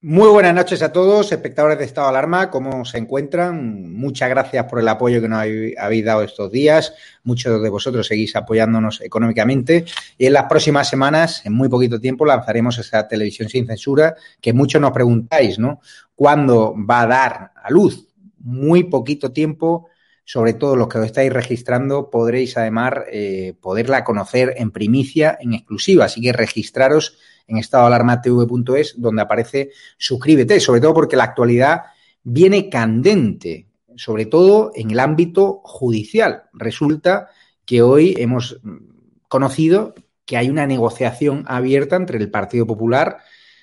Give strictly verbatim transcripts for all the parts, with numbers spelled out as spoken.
Muy buenas noches a todos, espectadores de Estado de Alarma, ¿cómo se encuentran? Muchas gracias por el apoyo que nos habéis dado estos días. Muchos de vosotros seguís apoyándonos económicamente y en las próximas semanas, en muy poquito tiempo, lanzaremos esa televisión sin censura que muchos nos preguntáis, ¿no? ¿Cuándo va a dar a luz? Muy poquito tiempo, sobre todo los que os estáis registrando, podréis además eh, poderla conocer en primicia, en exclusiva, así que registraros en estado de alarma t v punto es, donde aparece suscríbete, sobre todo porque la actualidad viene candente, sobre todo en el ámbito judicial. Resulta que hoy hemos conocido que hay una negociación abierta entre el Partido Popular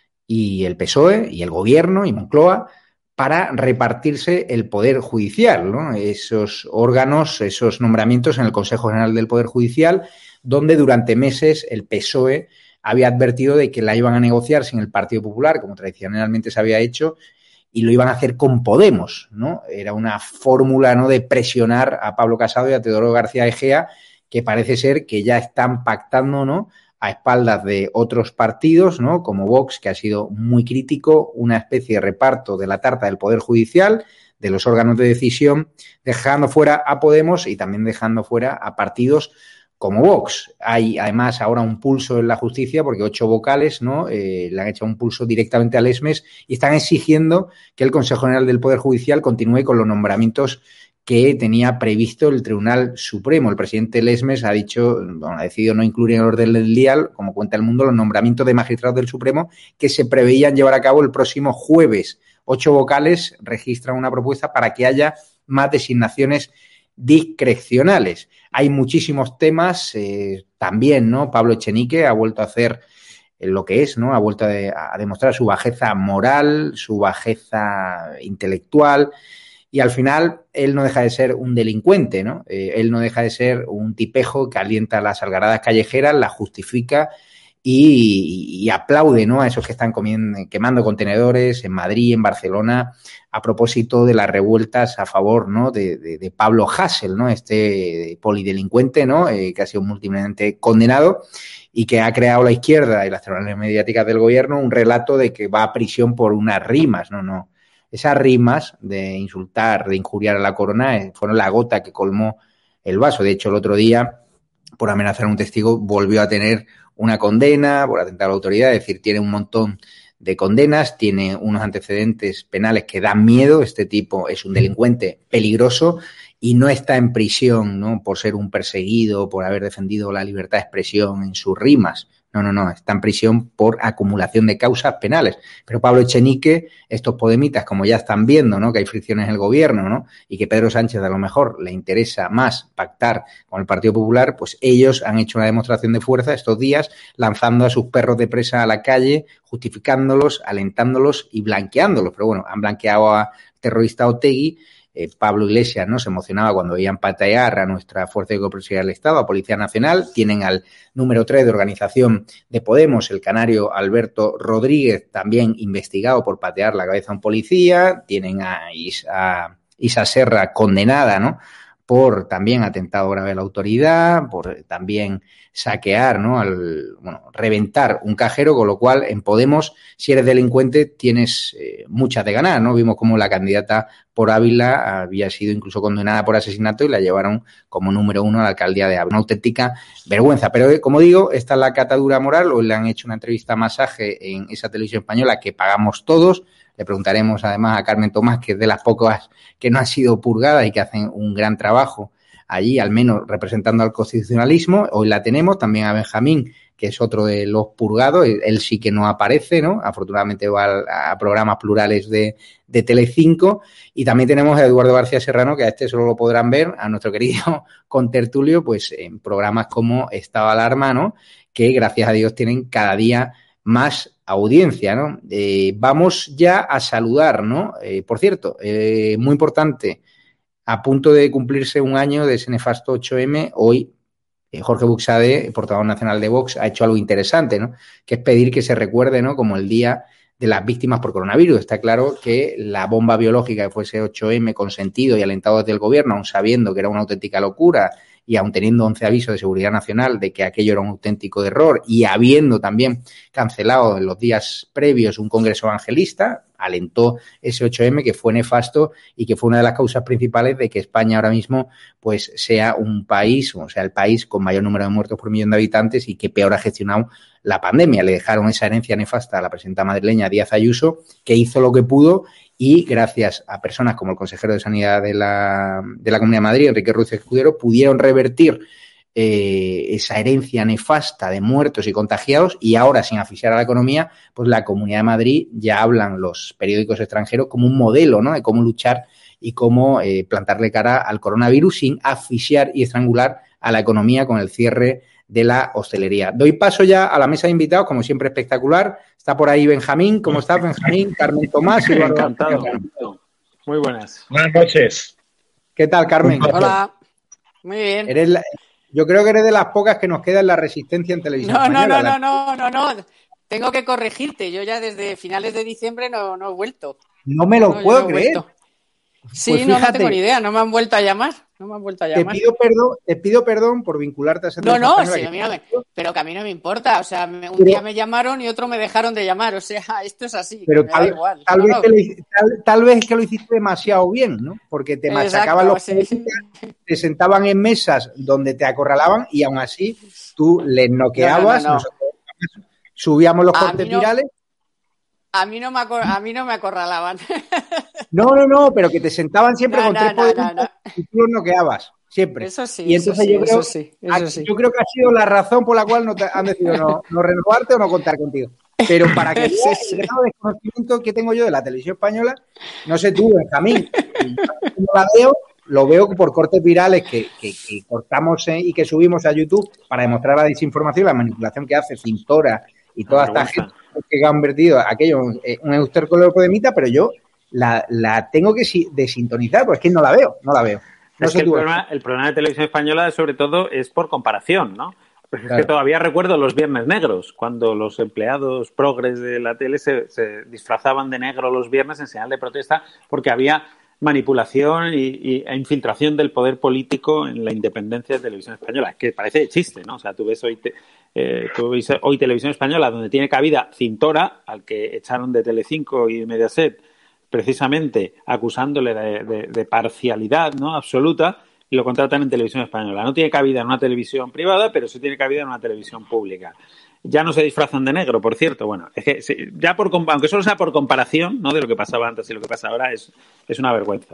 y el P S O E y el Gobierno y Moncloa para repartirse el Poder Judicial, ¿no? Esos órganos, esos nombramientos en el Consejo General del Poder Judicial, donde durante meses el P S O E había advertido de que la iban a negociar sin el Partido Popular, como tradicionalmente se había hecho, y lo iban a hacer con Podemos, ¿no? Era una fórmula, ¿no?, de presionar a Pablo Casado y a Teodoro García Egea, que parece ser que ya están pactando, ¿no?, a espaldas de otros partidos, ¿no?, como Vox, que ha sido muy crítico, una especie de reparto de la tarta del Poder Judicial, de los órganos de decisión, dejando fuera a Podemos y también dejando fuera a partidos como Vox. Hay además ahora un pulso en la justicia porque ocho vocales, ¿no?, eh, le han hecho un pulso directamente al ESMES y están exigiendo que el Consejo General del Poder Judicial continúe con los nombramientos que tenía previsto el Tribunal Supremo. El presidente del ESMES ha dicho, bueno, ha decidido no incluir en el orden del día, como cuenta El Mundo, los nombramientos de magistrados del Supremo que se preveían llevar a cabo el próximo jueves. Ocho vocales registran una propuesta para que haya más designaciones discrecionales. Hay muchísimos temas, eh, también, ¿no? Pablo Echenique ha vuelto a hacer lo que es, ¿no? Ha vuelto a, de, a demostrar su bajeza moral, su bajeza intelectual y al final él no deja de ser un delincuente, ¿no? Eh, él no deja de ser un tipejo que alienta las algaradas callejeras, las justifica y, y aplaude, ¿no?, a esos que están comiendo, quemando contenedores en Madrid, en Barcelona, a propósito de las revueltas a favor, ¿no?, de, de, de Pablo Hasél, ¿no?, este polidelincuente, ¿no?, eh, que ha sido múltiplemente condenado y que ha creado la izquierda y las telenovelas mediáticas del gobierno un relato de que va a prisión por unas rimas. No, no. Esas rimas de insultar, de injuriar a la corona eh, fueron la gota que colmó el vaso. De hecho, el otro día, por amenazar a un testigo, volvió a tener una condena por atentar a la autoridad, es decir, tiene un montón de condenas, tiene unos antecedentes penales que dan miedo. Este tipo es un delincuente peligroso y no está en prisión, ¿no?, por ser un perseguido, por haber defendido la libertad de expresión en sus rimas. No, no, no, está en prisión por acumulación de causas penales. Pero Pablo Echenique, estos podemitas, como ya están viendo, ¿no?, que hay fricciones en el gobierno, ¿no?, y que Pedro Sánchez a lo mejor le interesa más pactar con el Partido Popular, pues ellos han hecho una demostración de fuerza estos días lanzando a sus perros de presa a la calle, justificándolos, alentándolos y blanqueándolos. Pero bueno, han blanqueado a terrorista Otegi. Eh, Pablo Iglesias, ¿no?, se emocionaba cuando veían patear a nuestra Fuerza de Coerción del Estado, a Policía Nacional. Tienen al número tres de organización de Podemos, el canario Alberto Rodríguez, también investigado por patear la cabeza a un policía. Tienen a Isa, Isa Serra condenada, ¿no?, por también atentado grave a la autoridad, por también saquear, ¿no?, al, bueno, reventar un cajero, con lo cual en Podemos, si eres delincuente, tienes eh, muchas de ganar, ¿no? Vimos como la candidata por Ávila había sido incluso condenada por asesinato y la llevaron como número uno a la alcaldía de Ávila. Una auténtica vergüenza. Pero, como digo, esta es la catadura moral. Hoy le han hecho una entrevista masaje en esa televisión española que pagamos todos. Le preguntaremos además a Carmen Tomás, que es de las pocas que no han sido purgadas y que hacen un gran trabajo allí, al menos representando al constitucionalismo. Hoy la tenemos también a Benjamín, que es otro de los purgados. Él sí que no aparece, ¿no? Afortunadamente va a programas plurales de, de Telecinco. Y también tenemos a Eduardo García Serrano, que a este solo lo podrán ver, a nuestro querido contertulio, pues en programas como Estado de Alarma, ¿no?, que gracias a Dios tienen cada día más audiencia, ¿no? Eh, vamos ya a saludar, ¿no? Eh, por cierto, eh, muy importante, a punto de cumplirse un año de ese nefasto ocho eme, hoy eh, Jorge Buxade, portavoz nacional de Vox, ha hecho algo interesante, ¿no?, que es pedir que se recuerde, ¿no?, como el día de las víctimas por coronavirus. Está claro que la bomba biológica que fuese ocho eme consentido y alentado desde el gobierno, aun sabiendo que era una auténtica locura y aun teniendo once avisos de seguridad nacional de que aquello era un auténtico error y habiendo también cancelado en los días previos un congreso evangelista, alentó ese ocho eme que fue nefasto y que fue una de las causas principales de que España ahora mismo pues sea un país, o sea, el país con mayor número de muertos por millón de habitantes y que peor ha gestionado la pandemia. Le dejaron esa herencia nefasta a la presidenta madrileña Díaz Ayuso, que hizo lo que pudo y gracias a personas como el consejero de Sanidad de la, de la Comunidad de Madrid, Enrique Ruiz Escudero, pudieron revertir Eh, esa herencia nefasta de muertos y contagiados y ahora, sin asfixiar a la economía, pues la Comunidad de Madrid ya hablan los periódicos extranjeros como un modelo, ¿no?, de cómo luchar y cómo eh, plantarle cara al coronavirus sin asfixiar y estrangular a la economía con el cierre de la hostelería. Doy paso ya a la mesa de invitados, como siempre espectacular. Está por ahí Benjamín. ¿Cómo estás, Benjamín? Carmen Tomás. Eduardo. Encantado. Muy buenas. Buenas noches. ¿Qué tal, Carmen? Hola. Muy bien. Eres la... Yo creo que eres de las pocas que nos queda en la resistencia en televisión no, española. No, no, no, no, no. Tengo que corregirte. Yo ya desde finales de diciembre no, no he vuelto. No me lo no, puedo no creer. Sí, pues no, no tengo ni idea. No me han vuelto a llamar. No me han vuelto a llamar. Te pido perdón, te pido perdón por vincularte a esa No, no, sí, que... mira, pero que a mí no me importa. O sea, me, un pero, día me llamaron y otro me dejaron de llamar. O sea, esto es así. Pero me tal, da igual. Tal, no, vez no. Que lo, tal, tal vez que lo hiciste demasiado bien, ¿no? Porque te machacaban Exacto, los sí. te sentaban en mesas donde te acorralaban y aún así tú les noqueabas, no, no, no, no. nosotros subíamos los a cortes no, virales. A mí no me acor- a mí no me acorralaban. No, no, no, pero que te sentaban siempre no, con no, tres no, poderes no, no. y tú los noqueaban. Siempre. Eso sí, y entonces eso sí, yo creo, eso sí, eso sí. yo creo que ha sido la razón por la cual no te han decidido no, no renovarte o no contar contigo. Pero para que sí, veas sí. el grado de desconocimiento que tengo yo de la televisión española, no sé tú, Benjamín, no la veo, lo veo por cortes virales que, que, que cortamos eh, y que subimos a YouTube para demostrar la desinformación, la manipulación que hace Cintora y toda esta gente que han vertido aquello eh, un estercolero de mita, pero yo la, la tengo que si, desintonizar, porque es que no la veo, no la veo. No es sé que el tú, problema, el problema de televisión española, sobre todo, es por comparación, ¿no? Porque claro. Es que todavía recuerdo los viernes negros, cuando los empleados progres de la tele se, se disfrazaban de negro los viernes en señal de protesta, porque había manipulación y, y, e infiltración del poder político en la independencia de televisión española, que parece de chiste, ¿no? O sea, tú ves hoy, te, eh, tú ves hoy televisión española donde tiene cabida Cintora, al que echaron de Telecinco y de Mediaset, precisamente acusándole de, de, de parcialidad, ¿no?, absoluta, y lo contratan en televisión española. No tiene cabida en una televisión privada, pero sí tiene cabida en una televisión pública. Ya no se disfrazan de negro, por cierto. Bueno, es que ya por aunque solo sea por comparación, ¿no?, de lo que pasaba antes y lo que pasa ahora, es, es una vergüenza.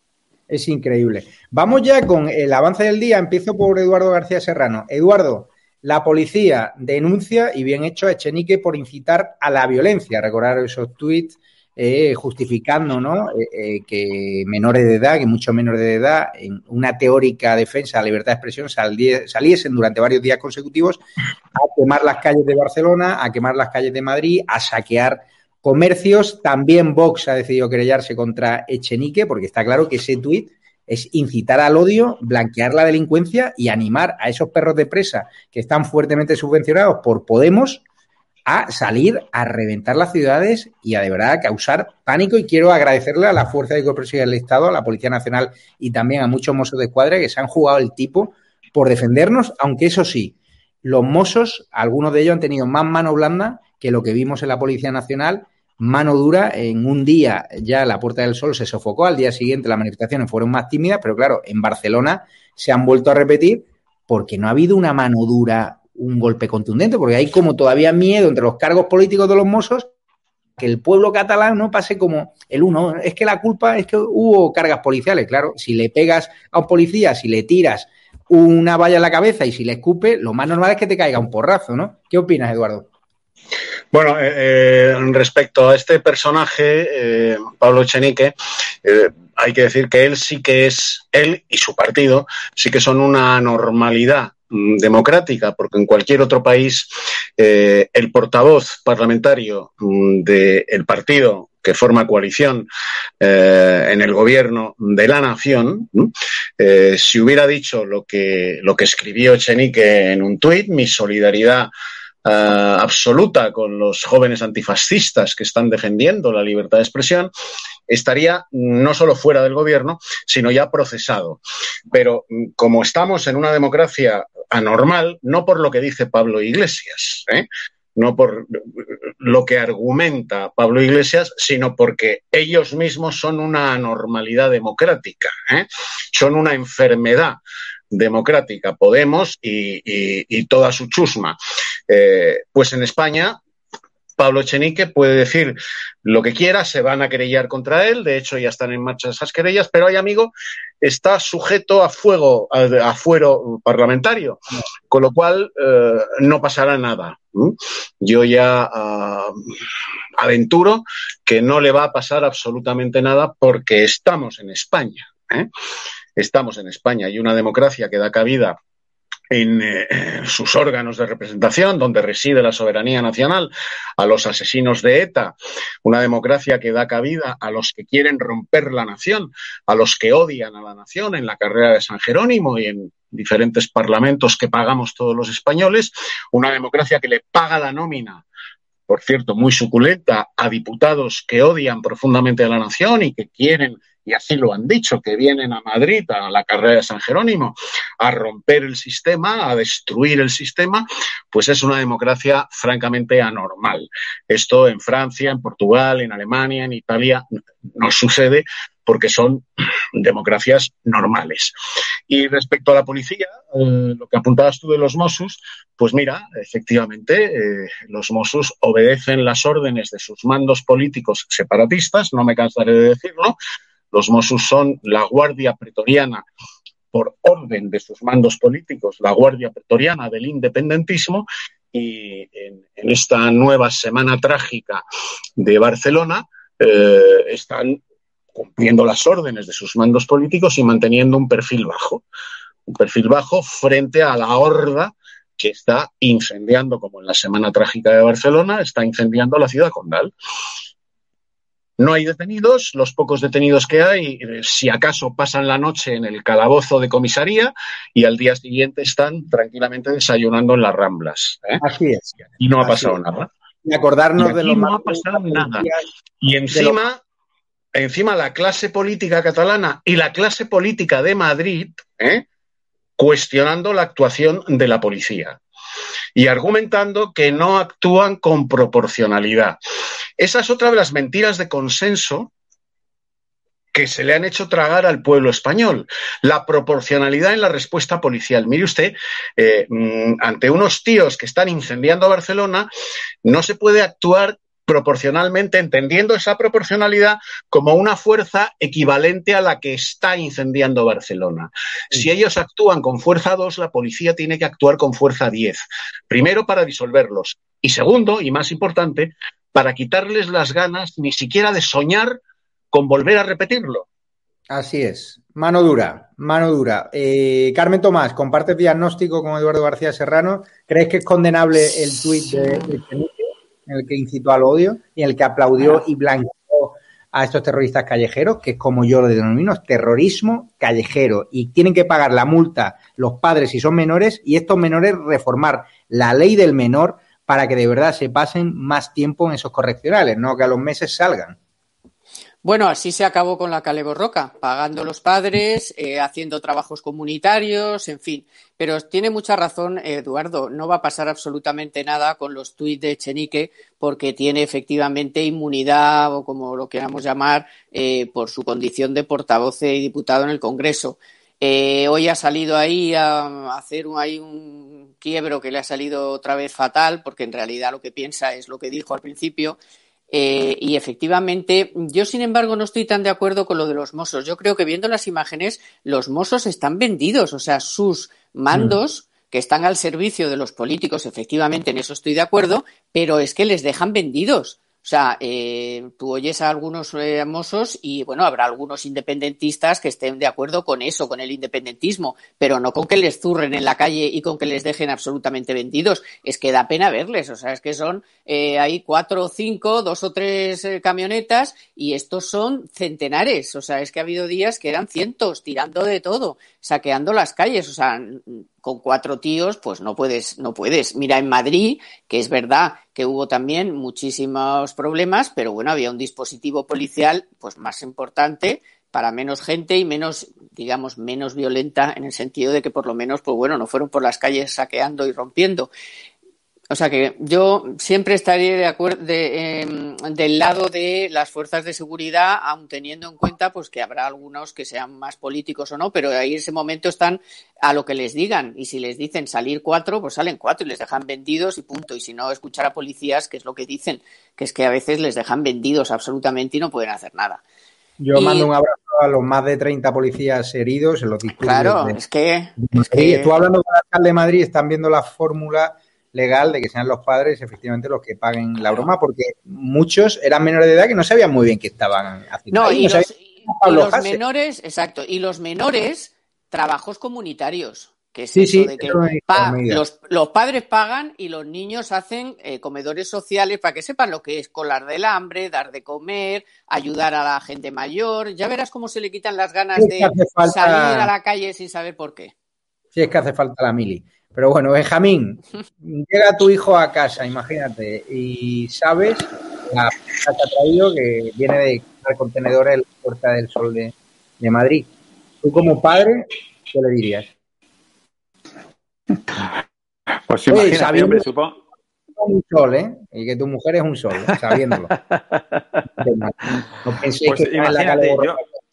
Es increíble. Vamos ya con el avance del día. Empiezo por Eduardo García Serrano. Eduardo, la policía denuncia, y bien hecho, a Echenique por incitar a la violencia. Recordar esos tuits eh, justificando, ¿no?, eh, eh, que menores de edad, que muchos menores de edad, en una teórica defensa de la libertad de expresión, saliesen durante varios días consecutivos a quemar las calles de Barcelona, a quemar las calles de Madrid, a saquear comercios. También Vox ha decidido querellarse contra Echenique, porque está claro que ese tuit es incitar al odio, blanquear la delincuencia y animar a esos perros de presa que están fuertemente subvencionados por Podemos a salir a reventar las ciudades y a de verdad causar pánico. Y quiero agradecerle a la Fuerza de Coerción del Estado, a la Policía Nacional y también a muchos mossos de escuadra que se han jugado el tipo por defendernos, aunque eso sí, los mossos, algunos de ellos han tenido más mano blanda que lo que vimos en la Policía Nacional, mano dura. En un día ya la Puerta del Sol se sofocó, al día siguiente las manifestaciones fueron más tímidas, pero claro, en Barcelona se han vuelto a repetir porque no ha habido una mano dura, un golpe contundente, porque hay como todavía miedo entre los cargos políticos de los mossos que el pueblo catalán no pase como el uno. Es que la culpa es que hubo cargas policiales. Claro, si le pegas a un policía, si le tiras una valla en la cabeza y si le escupe, lo más normal es que te caiga un porrazo, ¿no? ¿Qué opinas, Eduardo? Bueno, eh, respecto a este personaje, eh, Pablo Echenique, eh, hay que decir que él sí que es, él y su partido, sí que son una normalidad democrática, porque en cualquier otro país eh, el portavoz parlamentario del partido que forma coalición eh, en el gobierno de la nación, eh, si hubiera dicho lo que, lo que escribió Echenique en un tuit, mi solidaridad uh, absoluta con los jóvenes antifascistas que están defendiendo la libertad de expresión, estaría no solo fuera del gobierno, sino ya procesado. Pero como estamos en una democracia anormal, no por lo que dice Pablo Iglesias, ¿eh? no por lo que argumenta Pablo Iglesias, sino porque ellos mismos son una anormalidad democrática, ¿eh? son una enfermedad democrática, Podemos y, y, y toda su chusma. Eh, pues en España Pablo Echenique puede decir lo que quiera, se van a querellar contra él, de hecho ya están en marcha esas querellas, pero ahí, amigo, está sujeto a fuego, a, a fuero parlamentario, con lo cual eh, no pasará nada. ¿Mm? Yo ya uh, aventuro que no le va a pasar absolutamente nada porque estamos en España, ¿eh? Estamos en España y una democracia que da cabida en eh, sus órganos de representación, donde reside la soberanía nacional, a los asesinos de ETA, una democracia que da cabida a los que quieren romper la nación, a los que odian a la nación en la carrera de San Jerónimo y en diferentes parlamentos que pagamos todos los españoles, una democracia que le paga la nómina, por cierto, muy suculenta, a diputados que odian profundamente a la nación y que quieren, y así lo han dicho, que vienen a Madrid, a la carrera de San Jerónimo, a romper el sistema, a destruir el sistema, pues es una democracia francamente anormal. Esto en Francia, en Portugal, en Alemania, en Italia no sucede porque son democracias normales. Y respecto a la policía, eh, lo que apuntabas tú de los Mossos, pues mira, efectivamente, eh, los Mossos obedecen las órdenes de sus mandos políticos separatistas, no me cansaré de decirlo. Los Mossos son la Guardia Pretoriana, por orden de sus mandos políticos, la Guardia Pretoriana del independentismo, y en, en esta nueva semana trágica de Barcelona eh, están cumpliendo las órdenes de sus mandos políticos y manteniendo un perfil bajo, un perfil bajo frente a la horda que está incendiando, como en la semana trágica de Barcelona, está incendiando la ciudad condal. No hay detenidos, los pocos detenidos que hay, si acaso pasan la noche en el calabozo de comisaría y al día siguiente están tranquilamente desayunando en las Ramblas, ¿eh? Así es. Y no ha Así pasado es. nada. Y acordarnos y de lo no más ha pasado nada. Y encima, encima la clase política catalana y la clase política de Madrid, ¿eh? cuestionando la actuación de la policía y argumentando que no actúan con proporcionalidad. Esa es otra de las mentiras de consenso que se le han hecho tragar al pueblo español. La proporcionalidad en la respuesta policial. Mire usted, eh, ante unos tíos que están incendiando Barcelona, no se puede actuar proporcionalmente, entendiendo esa proporcionalidad como una fuerza equivalente a la que está incendiando Barcelona. Sí. Si ellos actúan con fuerza dos, la policía tiene que actuar con fuerza diez. Primero, para disolverlos. Y segundo, y más importante, para quitarles las ganas ni siquiera de soñar con volver a repetirlo. Así es. Mano dura, mano dura. Eh, Carmen Tomás, ¿compartes diagnóstico con Eduardo García Serrano? ¿Crees que es condenable el tuit de, de Echenique, en el que incitó al odio y en el que aplaudió y blanqueó a estos terroristas callejeros, que es como yo lo denomino, es terrorismo callejero, y tienen que pagar la multa los padres si son menores y estos menores reformar la ley del menor para que de verdad se pasen más tiempo en esos correccionales, no que a los meses salgan? Bueno, así se acabó con la Kale Borroka, pagando los padres, eh, haciendo trabajos comunitarios, en fin. Pero tiene mucha razón Eduardo, no va a pasar absolutamente nada con los tuits de Echenique porque tiene efectivamente inmunidad, o como lo queramos llamar, eh, por su condición de portavoz y diputado en el Congreso. Eh, hoy ha salido ahí a hacer un, ahí un quiebro que le ha salido otra vez fatal, porque en realidad lo que piensa es lo que dijo al principio. Eh, y efectivamente, yo sin embargo no estoy tan de acuerdo con lo de los Mossos. Yo creo que viendo las imágenes, los Mossos están vendidos, o sea, sus mandos mm. que están al servicio de los políticos, efectivamente en eso estoy de acuerdo, pero es que les dejan vendidos. O sea, eh, tú oyes a algunos eh, Mossos y, bueno, habrá algunos independentistas que estén de acuerdo con eso, con el independentismo, pero no con que les zurren en la calle y con que les dejen absolutamente vendidos. Es que da pena verles, o sea, es que son eh, hay cuatro o cinco, dos o tres eh, camionetas y estos son centenares. O sea, es que ha habido días que eran cientos, tirando de todo, saqueando las calles. O sea, con cuatro tíos, pues no puedes, no puedes. Mira, en Madrid, que es verdad que hubo también muchísimos problemas, pero bueno, había un dispositivo policial pues más importante para menos gente y menos, digamos, menos violenta, en el sentido de que por lo menos, pues bueno, no fueron por las calles saqueando y rompiendo. O sea que yo siempre estaría de acuerdo de, eh, del lado de las fuerzas de seguridad, aun teniendo en cuenta pues que habrá algunos que sean más políticos o no, pero ahí en ese momento están a lo que les digan, y si les dicen salir cuatro, pues salen cuatro y les dejan vendidos y punto. Y si no, escuchar a policías, que es lo que dicen, que es que a veces les dejan vendidos absolutamente y no pueden hacer nada. Yo y, mando un abrazo a los más de treinta policías heridos en los disturbios. Claro, de, es que... de es que... Tú hablando con el alcalde de Madrid, están viendo la fórmula legal de que sean los padres efectivamente los que paguen claro. la broma, porque muchos eran menores de edad que no sabían muy bien qué estaban haciendo. No, ahí, y, no los, y los Hasse. menores, exacto, y los menores, trabajos comunitarios, que es sí, eso sí, de que eso pa, los, los padres pagan y los niños hacen eh, comedores sociales para que sepan lo que es colar del hambre, dar de comer, ayudar a la gente mayor. Ya verás cómo se le quitan las ganas sí, de falta... salir a la calle sin saber por qué. Sí, es que hace falta la mili. Pero bueno, Benjamín, llega tu hijo a casa, imagínate, y sabes la pizza que ha traído, que viene de contenedores en la Puerta del Sol de, de Madrid. Tú como padre, ¿qué le dirías? Pues imagínate, Oye, sabiendo hombre, supongo... un sol, ¿eh? Y que tu mujer es un sol, ¿eh? Sabiéndolo. No penséis pues que imagínate, yo...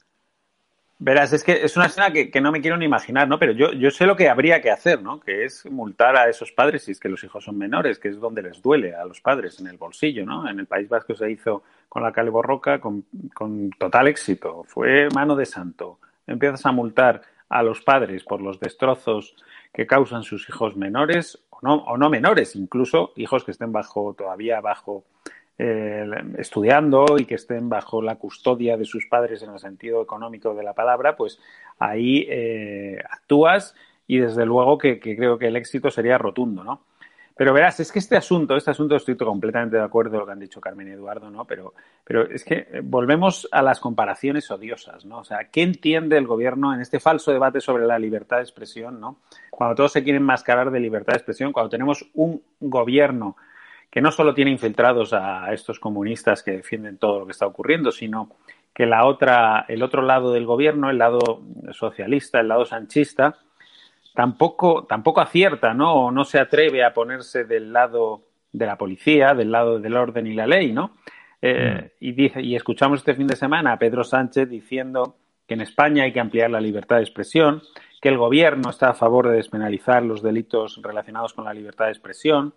Verás, es que es una escena que, que no me quiero ni imaginar, ¿no? Pero yo, yo sé lo que habría que hacer, ¿no? Que es multar a esos padres si es que los hijos son menores, que es donde les duele a los padres, en el bolsillo, ¿no? En el País Vasco se hizo con la Kale Borroka con, con total éxito. Fue mano de santo. Empiezas a multar a los padres por los destrozos que causan sus hijos menores, o no, o no menores, incluso hijos que estén bajo, todavía bajo... Eh, estudiando y que estén bajo la custodia de sus padres en el sentido económico de la palabra, pues ahí eh, actúas y desde luego que, que creo que el éxito sería rotundo, ¿no? Pero verás, es que este asunto, este asunto estoy completamente de acuerdo con lo que han dicho Carmen y Eduardo, ¿no? Pero, pero es que volvemos a las comparaciones odiosas, ¿no? O sea, ¿qué entiende el gobierno en este falso debate sobre la libertad de expresión, ¿no? Cuando todos se quieren mascarar de libertad de expresión, cuando tenemos un gobierno que no solo tiene infiltrados a estos comunistas que defienden todo lo que está ocurriendo, sino que la otra, el otro lado del gobierno, el lado socialista, el lado sanchista, tampoco, tampoco acierta, ¿no? O no se atreve a ponerse del lado de la policía, del lado del orden y la ley, ¿no? Eh, mm. y, dice, y escuchamos este fin de semana a Pedro Sánchez diciendo que en España hay que ampliar la libertad de expresión, que el gobierno está a favor de despenalizar los delitos relacionados con la libertad de expresión.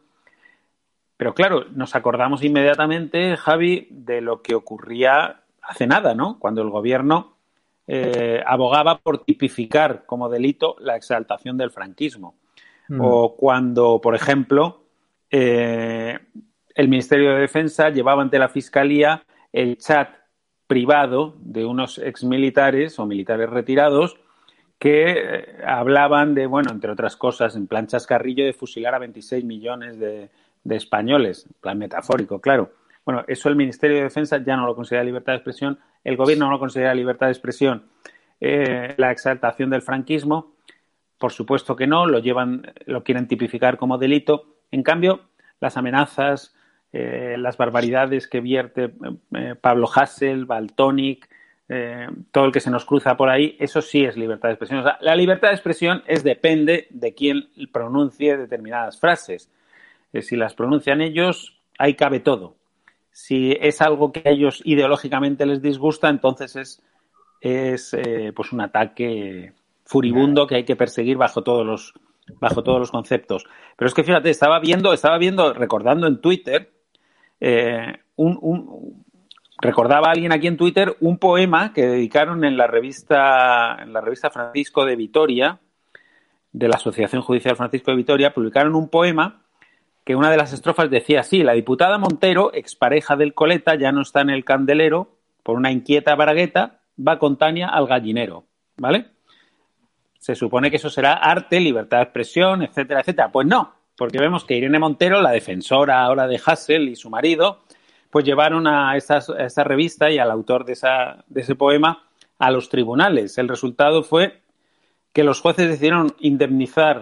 Pero claro, nos acordamos inmediatamente, Javi, de lo que ocurría hace nada, ¿no? Cuando el gobierno eh, abogaba por tipificar como delito la exaltación del franquismo. Mm. O cuando, por ejemplo, eh, el Ministerio de Defensa llevaba ante la Fiscalía el chat privado de unos exmilitares o militares retirados que eh, hablaban de, bueno, entre otras cosas, en plan chascarrillo, de fusilar a veintiséis millones de... de españoles, en plan metafórico, claro. Bueno, eso el Ministerio de Defensa ya no lo considera libertad de expresión, el gobierno no lo considera libertad de expresión. Eh, la exaltación del franquismo, por supuesto que no, lo llevan, lo quieren tipificar como delito. En cambio, las amenazas, eh, las barbaridades que vierte eh, Pablo Hasél, Valtònyc, eh, todo el que se nos cruza por ahí, eso sí es libertad de expresión. O sea, la libertad de expresión es depende de quién pronuncie determinadas frases. Si las pronuncian ellos, ahí cabe todo. Si es algo que a ellos ideológicamente les disgusta, entonces es, es eh, pues un ataque furibundo que hay que perseguir bajo todos los bajo todos los conceptos. Pero es que fíjate, estaba viendo, estaba viendo, recordando en Twitter, eh, un, un, recordaba a alguien aquí en Twitter un poema que dedicaron en la revista, en la revista Francisco de Vitoria, de la Asociación Judicial Francisco de Vitoria, publicaron un poema que una de las estrofas decía así: la diputada Montero, expareja del Coleta, ya no está en el candelero, por una inquieta bragueta, va con Tania al gallinero, ¿vale? Se supone que eso será arte, libertad de expresión, etcétera, etcétera. Pues no, porque vemos que Irene Montero, la defensora ahora de Hasél y su marido, pues llevaron a, esas, a esa revista y al autor de, esa, de ese poema a los tribunales. El resultado fue que los jueces decidieron indemnizar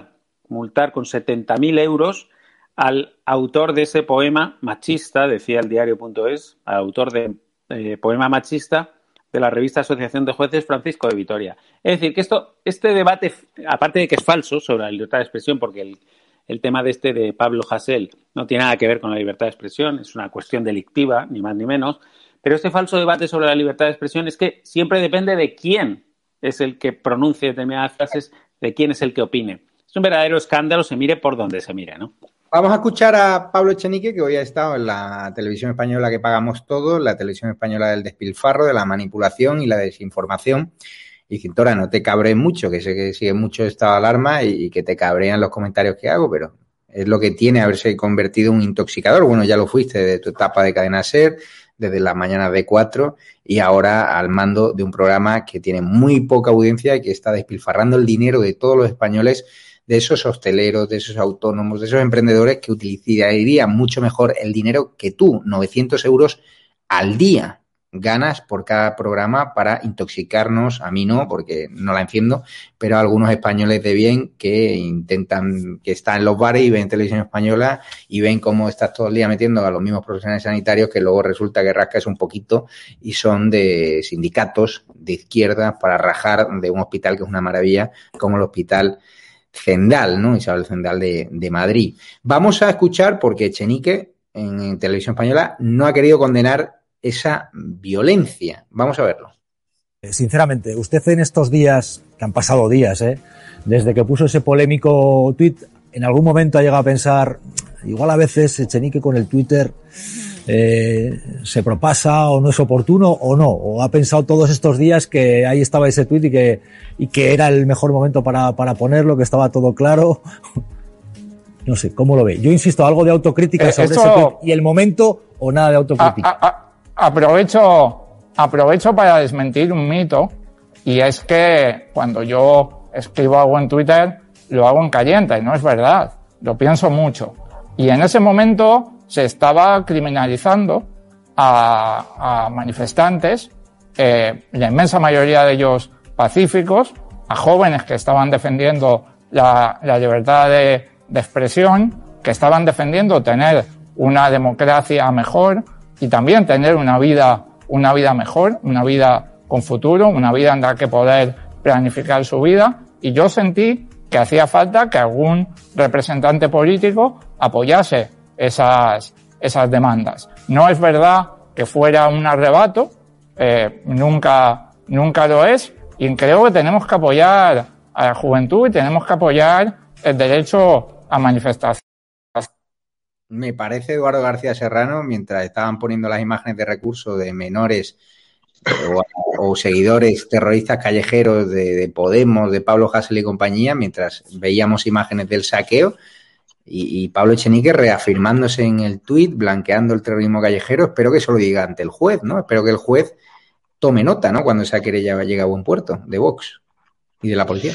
multar con setenta mil euros al autor de ese poema machista, decía el diario punto es, al autor de eh, poema machista de la revista Asociación de Jueces, Francisco de Vitoria. Es decir, que esto, este debate, aparte de que es falso sobre la libertad de expresión, porque el, el tema de este de Pablo Hasél no tiene nada que ver con la libertad de expresión, es una cuestión delictiva, ni más ni menos, pero este falso debate sobre la libertad de expresión es que siempre depende de quién es el que pronuncie determinadas frases, de quién es el que opine. Es un verdadero escándalo, se mire por donde se mire, ¿no? Vamos a escuchar a Pablo Echenique, que hoy ha estado en la televisión española que pagamos todos, la televisión española del despilfarro, de la manipulación y la desinformación. Y Cintora, no te cabrees mucho, que sé que sigue mucho estado de alarma y, y que te cabrean los comentarios que hago, pero es lo que tiene haberse convertido en un intoxicador. Bueno, ya lo fuiste de tu etapa de Cadena SER, desde las mañanas de cuatro y ahora al mando de un programa que tiene muy poca audiencia y que está despilfarrando el dinero de todos los españoles, de esos hosteleros, de esos autónomos, de esos emprendedores que utilizarían mucho mejor el dinero que tú, novecientos euros al día, ganas por cada programa para intoxicarnos. A mí no, porque no la enciendo, pero a algunos españoles de bien que intentan, que están en los bares y ven televisión española y ven cómo estás todo el día metiendo a los mismos profesionales sanitarios que luego resulta que rascas un poquito y son de sindicatos de izquierda para rajar de un hospital que es una maravilla como el hospital Zendal, ¿no? Isabel Zendal de, de Madrid. Vamos a escuchar, porque Echenique en, en televisión española no ha querido condenar esa violencia. Vamos a verlo. Sinceramente, usted en estos días, que han pasado días, ¿eh? desde que puso ese polémico tuit, en algún momento ha llegado a pensar, igual a veces Echenique con el Twitter eh, se propasa o no es oportuno o no, o ha pensado todos estos días que ahí estaba ese tuit y que, y que era el mejor momento para, para ponerlo, que estaba todo claro. No sé, ¿cómo lo ve? Yo insisto, algo de autocrítica eh, sobre esto, ese tuit y el momento o nada de autocrítica. A, a, a, aprovecho, aprovecho para desmentir un mito, y es que cuando yo escribo algo en Twitter lo hago en caliente, no es verdad, lo pienso mucho. Y en ese momento se estaba criminalizando a, a manifestantes, eh, la inmensa mayoría de ellos pacíficos, a jóvenes que estaban defendiendo la, la libertad de, de expresión, que estaban defendiendo tener una democracia mejor y también tener una vida, una vida mejor, una vida con futuro, una vida en la que poder planificar su vida. Y yo sentí que hacía falta que algún representante político apoyase esas, esas demandas. No es verdad que fuera un arrebato, eh, nunca, nunca lo es, y creo que tenemos que apoyar a la juventud y tenemos que apoyar el derecho a manifestarse. Me parece, Eduardo García Serrano, mientras estaban poniendo las imágenes de recursos de menores o, o seguidores terroristas callejeros de, de Podemos, de Pablo Hasél y compañía, mientras veíamos imágenes del saqueo, y, y Pablo Echenique reafirmándose en el tuit, blanqueando el terrorismo callejero. Espero que eso lo diga ante el juez, ¿no? Espero que el juez tome nota, ¿no? Cuando esa querella llegue a buen puerto, de Vox y de la policía.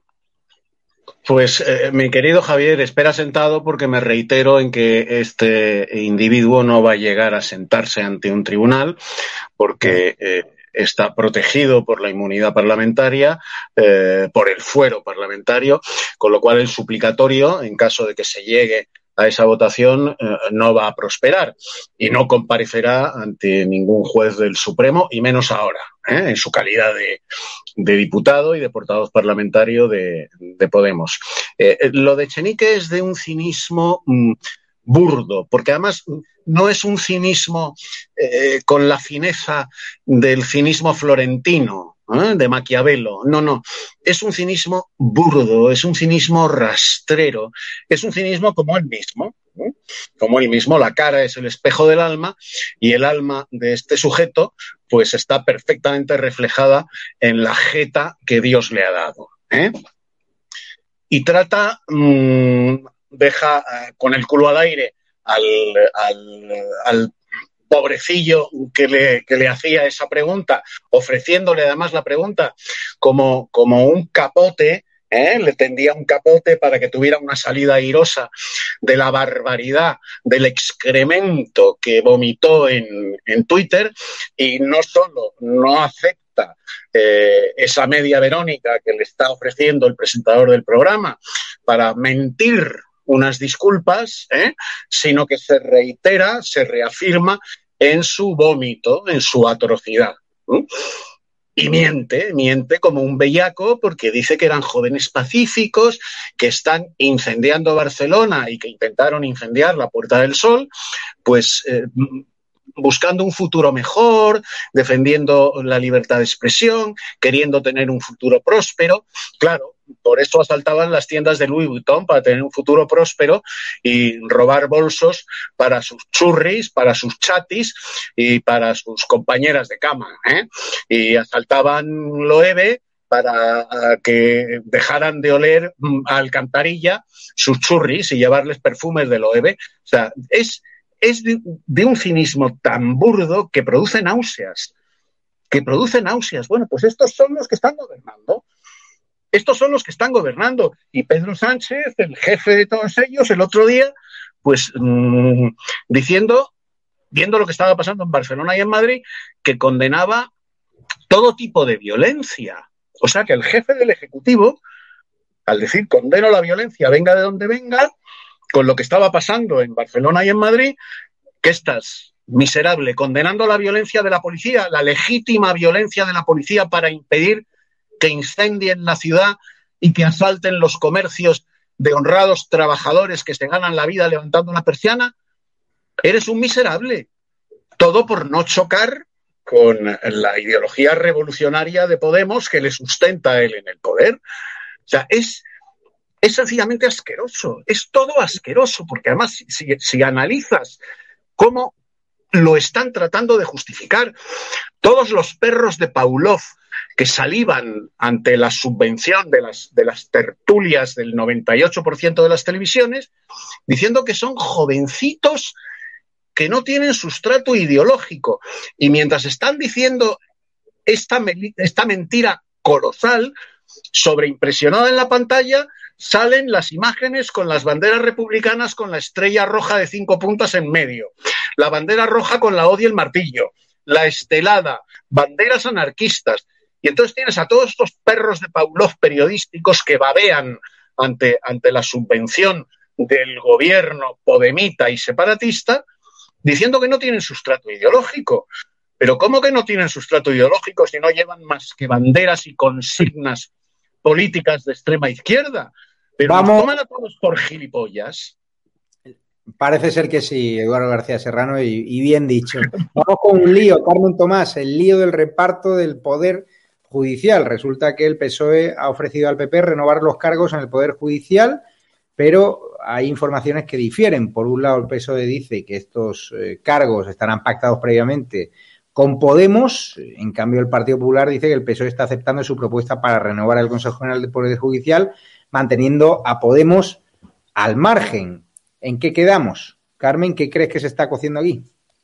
Pues, eh, mi querido Javier, espera sentado porque me reitero en que este individuo no va a llegar a sentarse ante un tribunal porque eh, está protegido por la inmunidad parlamentaria, eh, por el fuero parlamentario, con lo cual el suplicatorio, en caso de que se llegue a esa votación, eh, no va a prosperar y no comparecerá ante ningún juez del Supremo, y menos ahora, ¿eh? en su calidad de, de diputado y de portavoz parlamentario de, de Podemos. Eh, lo de Echenique es de un cinismo mmm, burdo, porque además no es un cinismo eh, con la fineza del cinismo florentino, ¿eh? de Maquiavelo. No, no. Es un cinismo burdo, es un cinismo rastrero, es un cinismo como él mismo. ¿eh? Como él mismo, la cara es el espejo del alma y el alma de este sujeto pues está perfectamente reflejada en la jeta que Dios le ha dado. ¿eh? Y trata, mmm, deja uh, con el culo al aire al, al, al pobrecillo que le, que le hacía esa pregunta, ofreciéndole además la pregunta como, como un capote, ¿eh? le tendía un capote para que tuviera una salida airosa de la barbaridad, del excremento que vomitó en, en Twitter, y no solo no acepta eh, esa media Verónica que le está ofreciendo el presentador del programa, para mentir unas disculpas, ¿eh? sino que se reitera, se reafirma en su vómito, en su atrocidad. ¿eh? Y miente, miente como un bellaco porque dice que eran jóvenes pacíficos, que están incendiando Barcelona y que intentaron incendiar la Puerta del Sol, pues eh, buscando un futuro mejor, defendiendo la libertad de expresión, queriendo tener un futuro próspero. Claro, por eso asaltaban las tiendas de Louis Vuitton, para tener un futuro próspero y robar bolsos para sus churris, para sus chatis y para sus compañeras de cama, ¿eh? Y asaltaban Loewe para que dejaran de oler a alcantarilla sus churris y llevarles perfumes de Loewe. O sea, es, es de, de un cinismo tan burdo que produce náuseas, que produce náuseas. Bueno, pues estos son los que están gobernando. Estos son los que están gobernando. Y Pedro Sánchez, el jefe de todos ellos, el otro día, pues mmm, diciendo, viendo lo que estaba pasando en Barcelona y en Madrid, que condenaba todo tipo de violencia. O sea que el jefe del Ejecutivo, al decir condeno la violencia, venga de donde venga, con lo que estaba pasando en Barcelona y en Madrid, que estás miserable, condenando la violencia de la policía, la legítima violencia de la policía para impedir que incendien la ciudad y que asalten los comercios de honrados trabajadores que se ganan la vida levantando una persiana, eres un miserable. Todo por no chocar con la ideología revolucionaria de Podemos que le sustenta a él en el poder. O sea, es, es sencillamente asqueroso, es todo asqueroso, porque además si, si analizas cómo lo están tratando de justificar todos los perros de Pavlov que salivan ante la subvención de las, de las tertulias del noventa y ocho por ciento de las televisiones, diciendo que son jovencitos que no tienen sustrato ideológico. Y mientras están diciendo esta, esta mentira colosal, sobreimpresionada en la pantalla, salen las imágenes con las banderas republicanas con la estrella roja de cinco puntas en medio, la bandera roja con la hoz y el martillo, la estelada, banderas anarquistas. Y entonces tienes a todos estos perros de Pavlov periodísticos que babean ante, ante la subvención del gobierno podemita y separatista, diciendo que no tienen sustrato ideológico. Pero ¿cómo que no tienen sustrato ideológico si no llevan más que banderas y consignas políticas de extrema izquierda? Pero Vamos. Nos toman a todos por gilipollas. Parece ser que sí, Eduardo García Serrano, y, y bien dicho. Vamos con un lío, Carmen Tomás, el lío del reparto del poder judicial. Resulta que el P S O E ha ofrecido al P P renovar los cargos en el Poder Judicial, pero hay informaciones que difieren. Por un lado, el P S O E dice que estos eh, cargos estarán pactados previamente con Podemos. En cambio, el Partido Popular dice que el P S O E está aceptando su propuesta para renovar el Consejo General del Poder Judicial, manteniendo a Podemos al margen. ¿En qué quedamos? Carmen, ¿qué crees que se está cociendo aquí?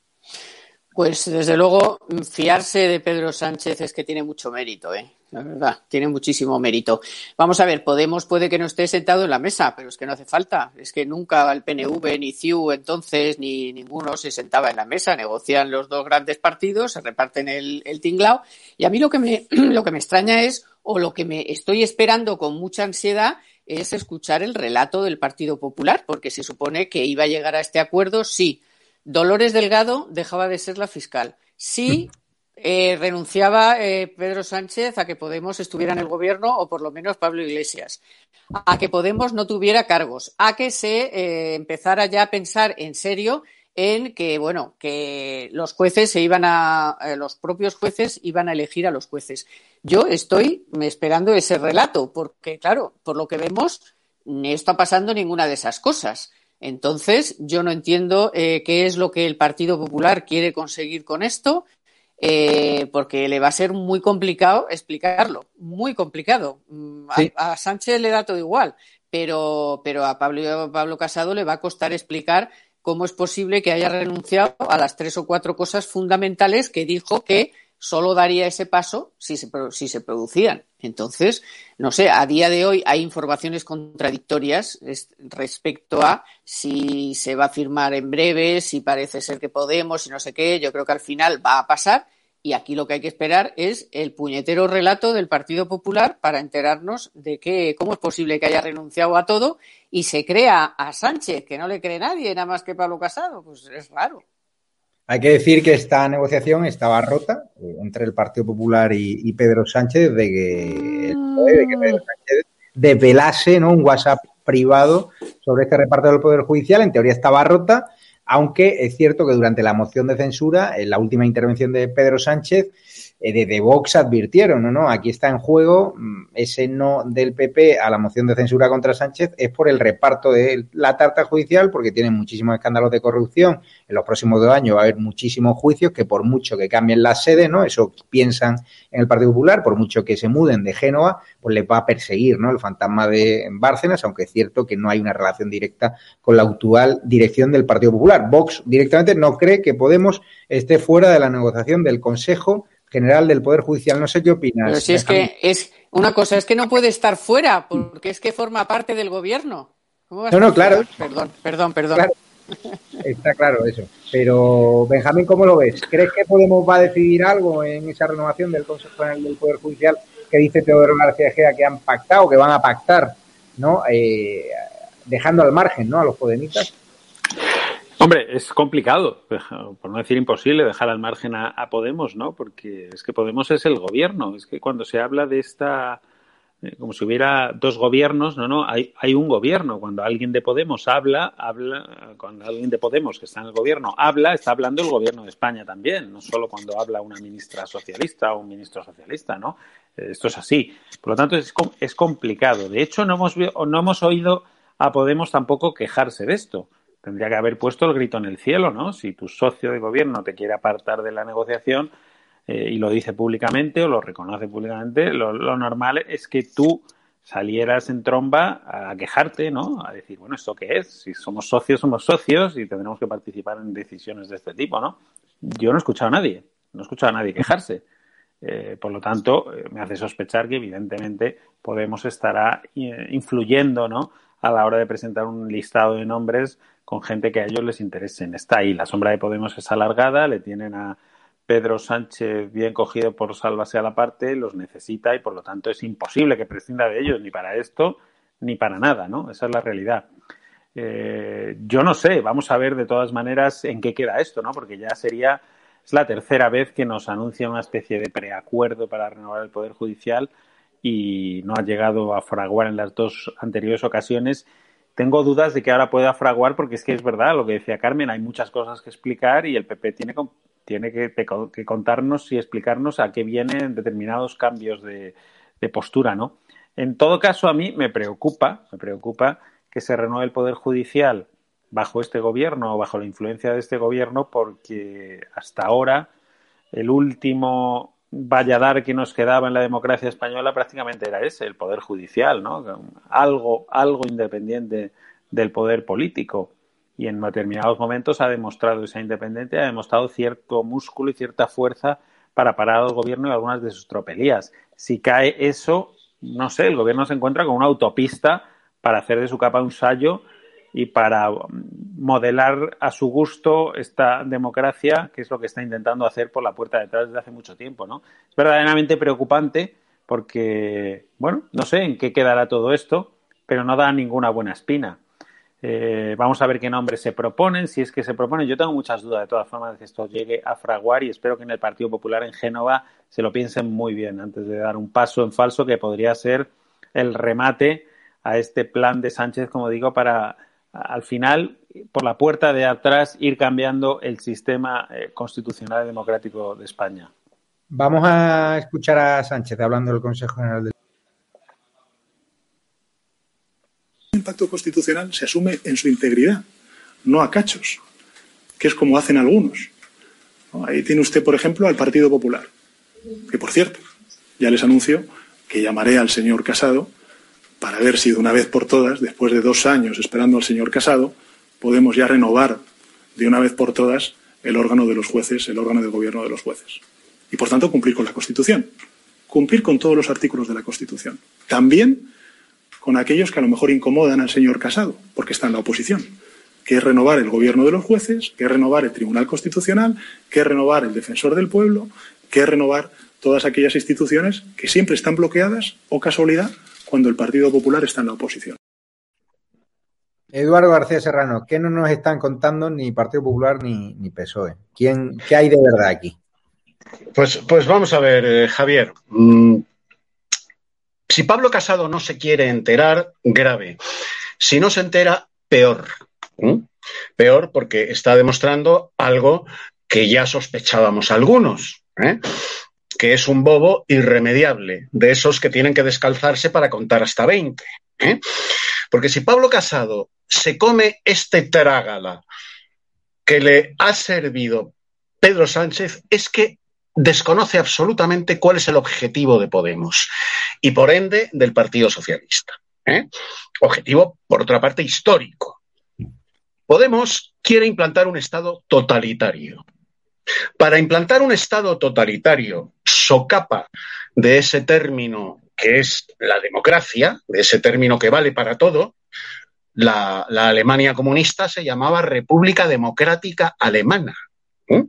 Pues desde luego fiarse de Pedro Sánchez es que tiene mucho mérito, ¿eh? La verdad, tiene muchísimo mérito. Vamos a ver, Podemos puede que no esté sentado en la mesa, pero es que no hace falta. Es que nunca el P N V, ni C I U entonces, ni ninguno se sentaba en la mesa. Negocian los dos grandes partidos, se reparten el, el tinglao. Y a mí lo que me, lo que me extraña es, o lo que me estoy esperando con mucha ansiedad, es escuchar el relato del Partido Popular, porque se supone que iba a llegar a este acuerdo si Dolores Delgado dejaba de ser la fiscal, si eh, renunciaba eh, Pedro Sánchez a que Podemos estuviera en el gobierno, o por lo menos Pablo Iglesias, a que Podemos no tuviera cargos, a que se eh, empezara ya a pensar en serio en que, bueno, que los jueces se iban a, eh, los propios jueces iban a elegir a los jueces. Yo estoy esperando ese relato, porque, claro, por lo que vemos, no está pasando ninguna de esas cosas. Entonces, yo no entiendo eh, qué es lo que el Partido Popular quiere conseguir con esto, eh, porque le va a ser muy complicado explicarlo, muy complicado. Sí. A, a Sánchez le da todo igual, pero, pero a Pablo, Pablo Casado le va a costar explicar cómo es posible que haya renunciado a las tres o cuatro cosas fundamentales que dijo que solo daría ese paso si se, si se producían. Entonces, no sé, a día de hoy hay informaciones contradictorias respecto a si se va a firmar en breve, si parece ser que Podemos y no sé qué. Yo creo que al final va a pasar, Y aquí lo que hay que esperar es el puñetero relato del Partido Popular para enterarnos de que cómo es posible que haya renunciado a todo y se crea a Sánchez, que no le cree nadie, nada más que Pablo Casado. Pues es raro. Hay que decir que esta negociación estaba rota eh, entre el Partido Popular y, y Pedro Sánchez de que, mm. de que Pedro Sánchez desvelase, ¿no?, un WhatsApp privado sobre este reparto del Poder Judicial. En teoría estaba rota, aunque es cierto que durante la moción de censura, en la última intervención de Pedro Sánchez, eh, desde Vox advirtieron, ¿no? no, aquí está en juego ese no del P P a la moción de censura contra Sánchez, es por el reparto de la tarta judicial, porque tienen muchísimos escándalos de corrupción. En los próximos dos años va a haber muchísimos juicios que por mucho que cambien las sedes, ¿no?, eso piensan en el Partido Popular, por mucho que se muden de Génova, pues les va a perseguir, ¿no?, el fantasma de Bárcenas, aunque es cierto que no hay una relación directa con la actual dirección del Partido Popular. Vox directamente no cree que Podemos esté fuera de la negociación del Consejo General del Poder Judicial. No sé qué opinas. Pero si es que es una cosa, es que no puede estar fuera, porque es que forma parte del gobierno. ¿Cómo va a no, no, claro. Fuera? Perdón, perdón, perdón. Claro. Está claro eso. Pero, Benjamín, ¿cómo lo ves? ¿Crees que Podemos va a decidir algo en esa renovación del Consejo General del Poder Judicial que dice Teodoro García Ejea que han pactado, que van a pactar, ¿no?, eh, dejando al margen, ¿no?, a los podemitas? Hombre, es complicado, por no decir imposible, dejar al margen a, a Podemos, ¿no? Porque es que Podemos es el gobierno. Es que cuando se habla de esta, eh, como si hubiera dos gobiernos, no, no, hay, hay un gobierno. Cuando alguien de Podemos habla, habla, cuando alguien de Podemos que está en el gobierno habla, está hablando el gobierno de España también, no solo cuando habla una ministra socialista o un ministro socialista, ¿no? Esto es así. Por lo tanto, es, es complicado. De hecho, no hemos, no hemos oído a Podemos tampoco quejarse de esto. Tendría que haber puesto el grito en el cielo, ¿no? Si tu socio de gobierno te quiere apartar de la negociación eh, y lo dice públicamente o lo reconoce públicamente, lo, lo normal es que tú salieras en tromba a quejarte, ¿no? A decir, bueno, ¿esto qué es? Si somos socios, somos socios y tendremos que participar en decisiones de este tipo, ¿no? Yo no he escuchado a nadie, no he escuchado a nadie quejarse. Eh, por lo tanto, eh, me hace sospechar que evidentemente Podemos estará eh, influyendo, ¿no?, a la hora de presentar un listado de nombres con gente que a ellos les interesen. Está ahí, la sombra de Podemos es alargada, le tienen a Pedro Sánchez bien cogido por sálvase a la parte, los necesita y por lo tanto es imposible que prescinda de ellos, ni para esto ni para nada, ¿no? Esa es la realidad. Eh, yo no sé, vamos a ver de todas maneras en qué queda esto, ¿no? Porque ya sería, es la tercera vez que nos anuncia una especie de preacuerdo para renovar el Poder Judicial y no ha llegado a fraguar en las dos anteriores ocasiones. Tengo dudas de que ahora pueda fraguar porque es que es verdad lo que decía Carmen, hay muchas cosas que explicar y el P P tiene, tiene que, que contarnos y explicarnos a qué vienen determinados cambios de, de postura, ¿no? En todo caso, a mí me preocupa, me preocupa que se renueve el Poder Judicial bajo este gobierno o bajo la influencia de este gobierno porque hasta ahora el último valladar que nos quedaba en la democracia española prácticamente era ese, el Poder Judicial, ¿no? Algo, algo independiente del poder político. Y en determinados momentos ha demostrado esa independencia, ha demostrado cierto músculo y cierta fuerza para parar al gobierno y algunas de sus tropelías. Si cae eso, no sé, el gobierno se encuentra con una autopista para hacer de su capa un sayo y para modelar a su gusto esta democracia, que es lo que está intentando hacer por la puerta de atrás desde hace mucho tiempo, ¿no? Es verdaderamente preocupante porque, bueno, no sé en qué quedará todo esto, pero no da ninguna buena espina. Eh, vamos a ver qué nombres se proponen, si es que se proponen. Yo tengo muchas dudas, de todas formas, de que esto llegue a fraguar y espero que en el Partido Popular en Génova se lo piensen muy bien antes de dar un paso en falso que podría ser el remate a este plan de Sánchez, como digo, para al final, por la puerta de atrás, ir cambiando el sistema eh, constitucional y democrático de España. Vamos a escuchar a Sánchez hablando del Consejo General del... El pacto constitucional se asume en su integridad, no a cachos, que es como hacen algunos. ¿No? Ahí tiene usted, por ejemplo, al Partido Popular, que, por cierto, ya les anuncio que llamaré al señor Casado para ver si de una vez por todas, después de dos años esperando al señor Casado, podemos ya renovar de una vez por todas el órgano de los jueces, el órgano de gobierno de los jueces. Y, por tanto, cumplir con la Constitución. Cumplir con todos los artículos de la Constitución. También con aquellos que a lo mejor incomodan al señor Casado, porque está en la oposición, que es renovar el gobierno de los jueces, que es renovar el Tribunal Constitucional, que es renovar el Defensor del Pueblo, que es renovar todas aquellas instituciones que siempre están bloqueadas, o casualidad, cuando el Partido Popular está en la oposición. Eduardo García Serrano, ¿qué no nos están contando ni Partido Popular ni, ni P S O E? ¿Quién, ¿Qué hay de verdad aquí? Pues, pues vamos a ver, eh, Javier. Mm, si Pablo Casado no se quiere enterar, grave. Si no se entera, peor. ¿Mm? Peor porque está demostrando algo que ya sospechábamos algunos, ¿eh? Que es un bobo irremediable, de esos que tienen que descalzarse para contar hasta veinte. ¿eh? Porque si Pablo Casado se come este trágala que le ha servido Pedro Sánchez, es que desconoce absolutamente cuál es el objetivo de Podemos y, por ende, del Partido Socialista. ¿eh? Objetivo, por otra parte, histórico. Podemos quiere implantar un Estado totalitario. Para implantar un Estado totalitario, socapa de ese término que es la democracia, de ese término que vale para todo, la, la Alemania comunista se llamaba República Democrática Alemana. ¿eh?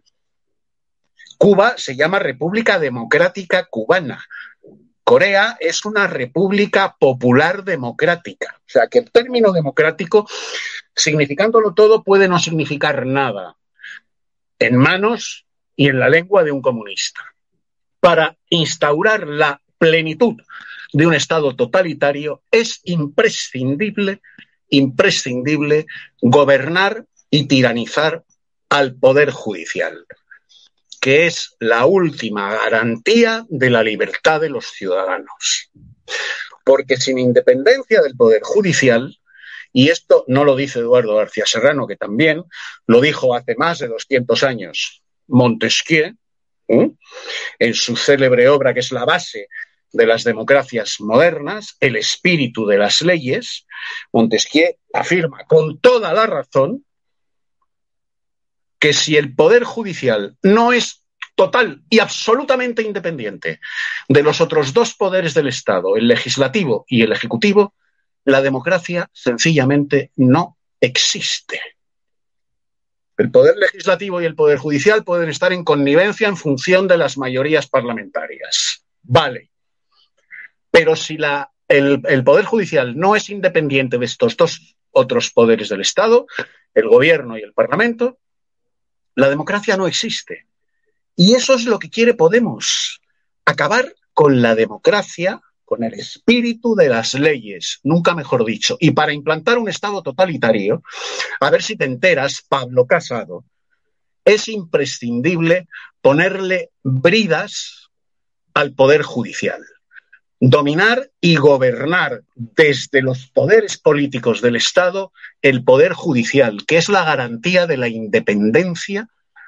Cuba se llama República Democrática Cubana. Corea es una república popular democrática. O sea, que el término democrático, significándolo todo, puede no significar nada en manos y en la lengua de un comunista. Para instaurar la plenitud de un Estado totalitario es imprescindible, imprescindible gobernar y tiranizar al Poder Judicial, que es la última garantía de la libertad de los ciudadanos. Porque sin independencia del Poder Judicial, y esto no lo dice Eduardo García Serrano, que también lo dijo hace más de doscientos años Montesquieu, ¿eh? en su célebre obra que es la base de las democracias modernas, El espíritu de las leyes, Montesquieu afirma con toda la razón que si el Poder Judicial no es total y absolutamente independiente de los otros dos poderes del Estado, el legislativo y el ejecutivo, la democracia sencillamente no existe. El poder legislativo y el poder judicial pueden estar en connivencia en función de las mayorías parlamentarias. Vale. Pero si la, el, el poder judicial no es independiente de estos dos otros poderes del Estado, el gobierno y el parlamento, la democracia no existe. Y eso es lo que quiere Podemos. Acabar con la democracia, con el espíritu de las leyes, nunca mejor dicho. Y para implantar un Estado totalitario, a ver si te enteras, Pablo Casado, es imprescindible ponerle bridas al Poder Judicial. Dominar y gobernar desde los poderes políticos del Estado el Poder Judicial, que es la garantía de la independencia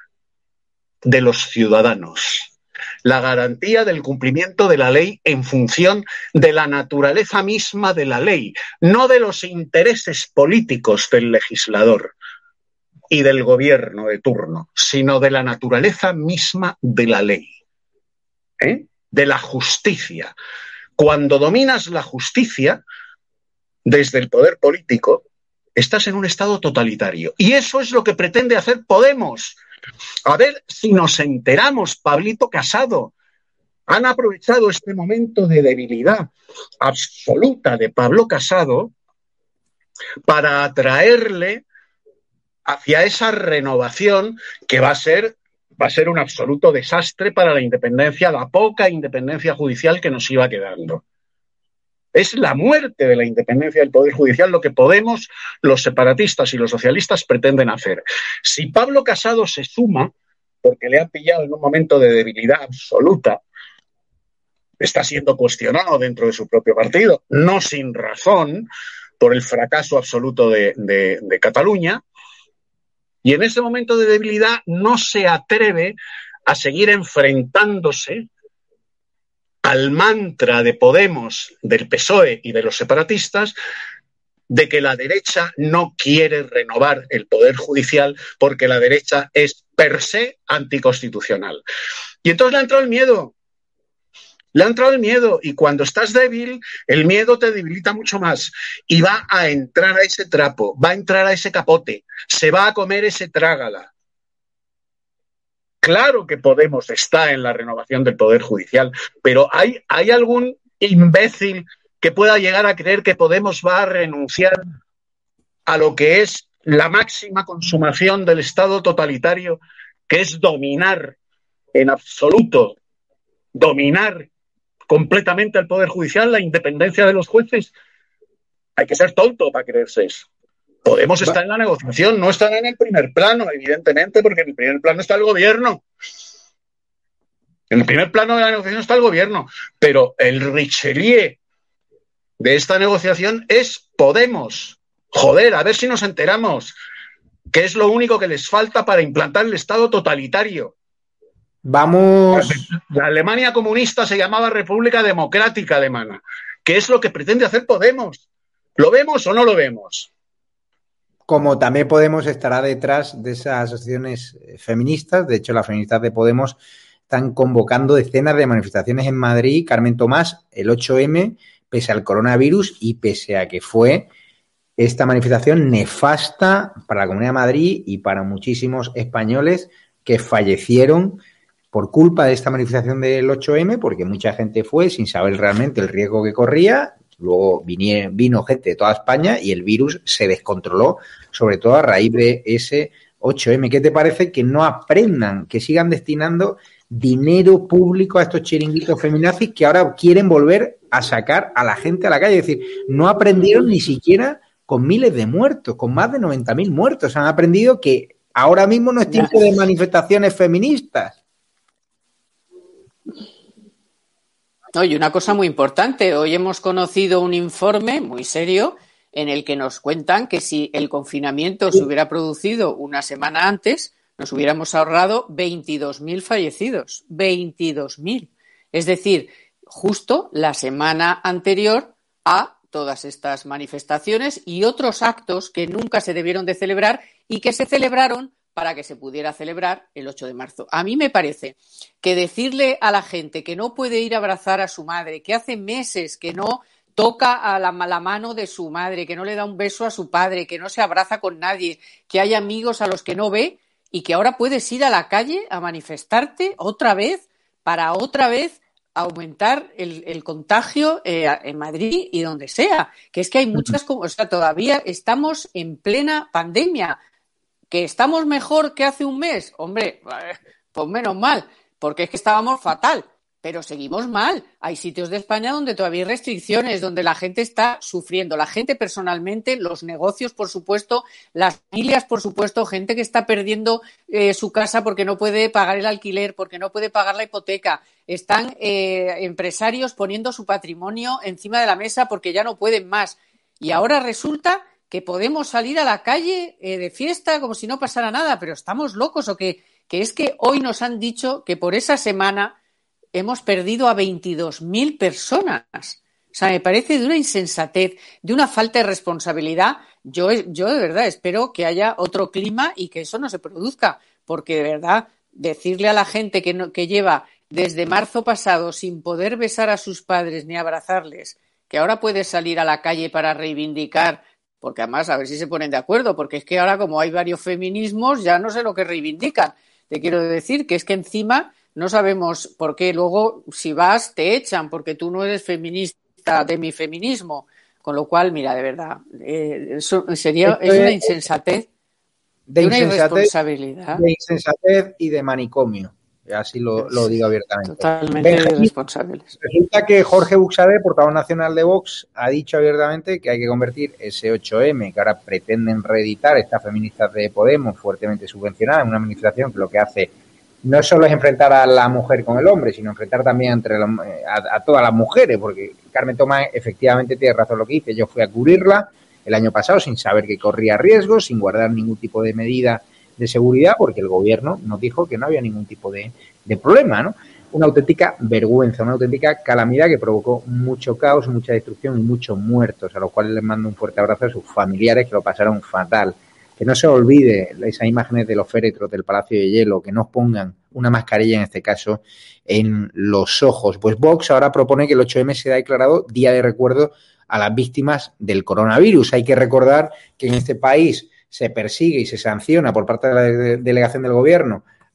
de los ciudadanos. La garantía del cumplimiento de la ley en función de la naturaleza misma de la ley, no de los intereses políticos del legislador y del gobierno de turno, sino de la naturaleza misma de la ley, ¿eh? de la justicia. Cuando dominas la justicia desde el poder político, estás en un Estado totalitario. Y eso es lo que pretende hacer Podemos. A ver si nos enteramos, Pablito Casado. Han aprovechado este momento de debilidad absoluta de Pablo Casado para atraerle hacia esa renovación que va a ser, va a ser un absoluto desastre para la independencia, la poca independencia judicial que nos iba quedando. Es la muerte de la independencia del Poder Judicial lo que Podemos, los separatistas y los socialistas pretenden hacer. Si Pablo Casado se suma, porque le han pillado en un momento de debilidad absoluta, está siendo cuestionado dentro de su propio partido, no sin razón, por el fracaso absoluto de, de, de Cataluña, y en ese momento de debilidad no se atreve a seguir enfrentándose al mantra de Podemos, del P S O E y de los separatistas, de que la derecha no quiere renovar el Poder Judicial porque la derecha es per se anticonstitucional. Y entonces le ha entrado el miedo. Le ha entrado el miedo y cuando estás débil, el miedo te debilita mucho más y va a entrar a ese trapo, va a entrar a ese capote, se va a comer ese trágala. claro que Podemos está en la renovación del Poder Judicial, pero ¿hay, hay algún imbécil que pueda llegar a creer que Podemos va a renunciar a lo que es la máxima consumación del Estado totalitario, que es dominar en absoluto, dominar completamente el Poder Judicial, la independencia de los jueces? Hay que ser tonto para creerse eso. Podemos estar en la negociación, no estar en el primer plano, evidentemente, porque en el primer plano está el gobierno. En el primer plano de la negociación está el gobierno, pero el Richelieu de esta negociación es Podemos. Joder, a ver si nos enteramos, que es lo único que les falta para implantar el Estado totalitario. Vamos. La Alemania comunista se llamaba República Democrática Alemana. ¿Qué es lo que pretende hacer Podemos? ¿Lo vemos o no lo vemos? Como también Podemos estará detrás de esas asociaciones feministas. De hecho, las feministas de Podemos están convocando decenas de manifestaciones en Madrid. Carmen Tomás, el ocho eme, pese al coronavirus y pese a que fue esta manifestación nefasta para la Comunidad de Madrid y para muchísimos españoles que fallecieron por culpa de esta manifestación del ocho eme, porque mucha gente fue sin saber realmente el riesgo que corría. Luego vino, vino gente de toda España y el virus se descontroló, sobre todo a raíz de ese ocho eme. ¿Qué te parece que no aprendan, que sigan destinando dinero público a estos chiringuitos feminazis que ahora quieren volver a sacar a la gente a la calle? Es decir, no aprendieron ni siquiera con miles de muertos, con más de noventa mil muertos. Han aprendido que ahora mismo no es tiempo de manifestaciones feministas. No, y una cosa muy importante, hoy hemos conocido un informe muy serio en el que nos cuentan que si el confinamiento se hubiera producido una semana antes, nos hubiéramos ahorrado veintidós mil fallecidos, veintidós mil. Es decir, justo la semana anterior a todas estas manifestaciones y otros actos que nunca se debieron de celebrar y que se celebraron para que se pudiera celebrar el ocho de marzo. A mí me parece que decirle a la gente que no puede ir a abrazar a su madre, que hace meses que no toca a la, la mano de su madre, que no le da un beso a su padre, que no se abraza con nadie, que hay amigos a los que no ve y que ahora puedes ir a la calle a manifestarte otra vez para otra vez aumentar el, el contagio eh, en Madrid y donde sea. Que es que hay muchas, o sea, todavía estamos en plena pandemia. ¿Que estamos mejor que hace un mes? Hombre, pues menos mal, porque es que estábamos fatal, pero seguimos mal. Hay sitios de España donde todavía hay restricciones, donde la gente está sufriendo. La gente personalmente, los negocios, por supuesto, las familias, por supuesto, gente que está perdiendo eh, su casa porque no puede pagar el alquiler, porque no puede pagar la hipoteca. Están eh, empresarios poniendo su patrimonio encima de la mesa porque ya no pueden más. Y ahora resulta que podemos salir a la calle eh, de fiesta como si no pasara nada, pero estamos locos o que, que es que hoy nos han dicho que por esa semana hemos perdido a veintidós mil personas. O sea, me parece de una insensatez, de una falta de responsabilidad. Yo, yo de verdad espero que haya otro clima y que eso no se produzca, porque de verdad decirle a la gente que, no, que lleva desde marzo pasado sin poder besar a sus padres ni abrazarles, que ahora puede salir a la calle para reivindicar. Porque además, a ver si se ponen de acuerdo, porque es que ahora como hay varios feminismos, ya no sé lo que reivindican. Te quiero decir que es que encima no sabemos por qué luego si vas te echan, porque tú no eres feminista de mi feminismo. Con lo cual, mira, de verdad, eh, eso sería, es una insensatez, de, de una insensatez, irresponsabilidad. De insensatez y de manicomio. Así lo, lo digo abiertamente. Totalmente Benjamín, irresponsables. Resulta que Jorge Buxadé, portavoz nacional de Vox, ha dicho abiertamente que hay que convertir ese ocho eme, que ahora pretenden reeditar estas feministas de Podemos, fuertemente subvencionadas, en una administración que lo que hace no solo es enfrentar a la mujer con el hombre, sino enfrentar también entre la, a, a todas las mujeres, porque Carmen Tomás efectivamente tiene razón lo que dice. Yo fui a cubrirla el año pasado sin saber que corría riesgos, sin guardar ningún tipo de medida de seguridad, porque el gobierno nos dijo que no había ningún tipo de, de problema, ¿no? Una auténtica vergüenza, una auténtica calamidad que provocó mucho caos, mucha destrucción y muchos muertos, a los cuales les mando un fuerte abrazo a sus familiares que lo pasaron fatal. Que no se olvide esas imágenes de los féretros del Palacio de Hielo, que nos pongan una mascarilla, en este caso, en los ojos. Pues Vox ahora propone que el ocho eme sea declarado día de recuerdo a las víctimas del coronavirus. Hay que recordar que en este país se persigue y se sanciona por parte de la delegación del gobierno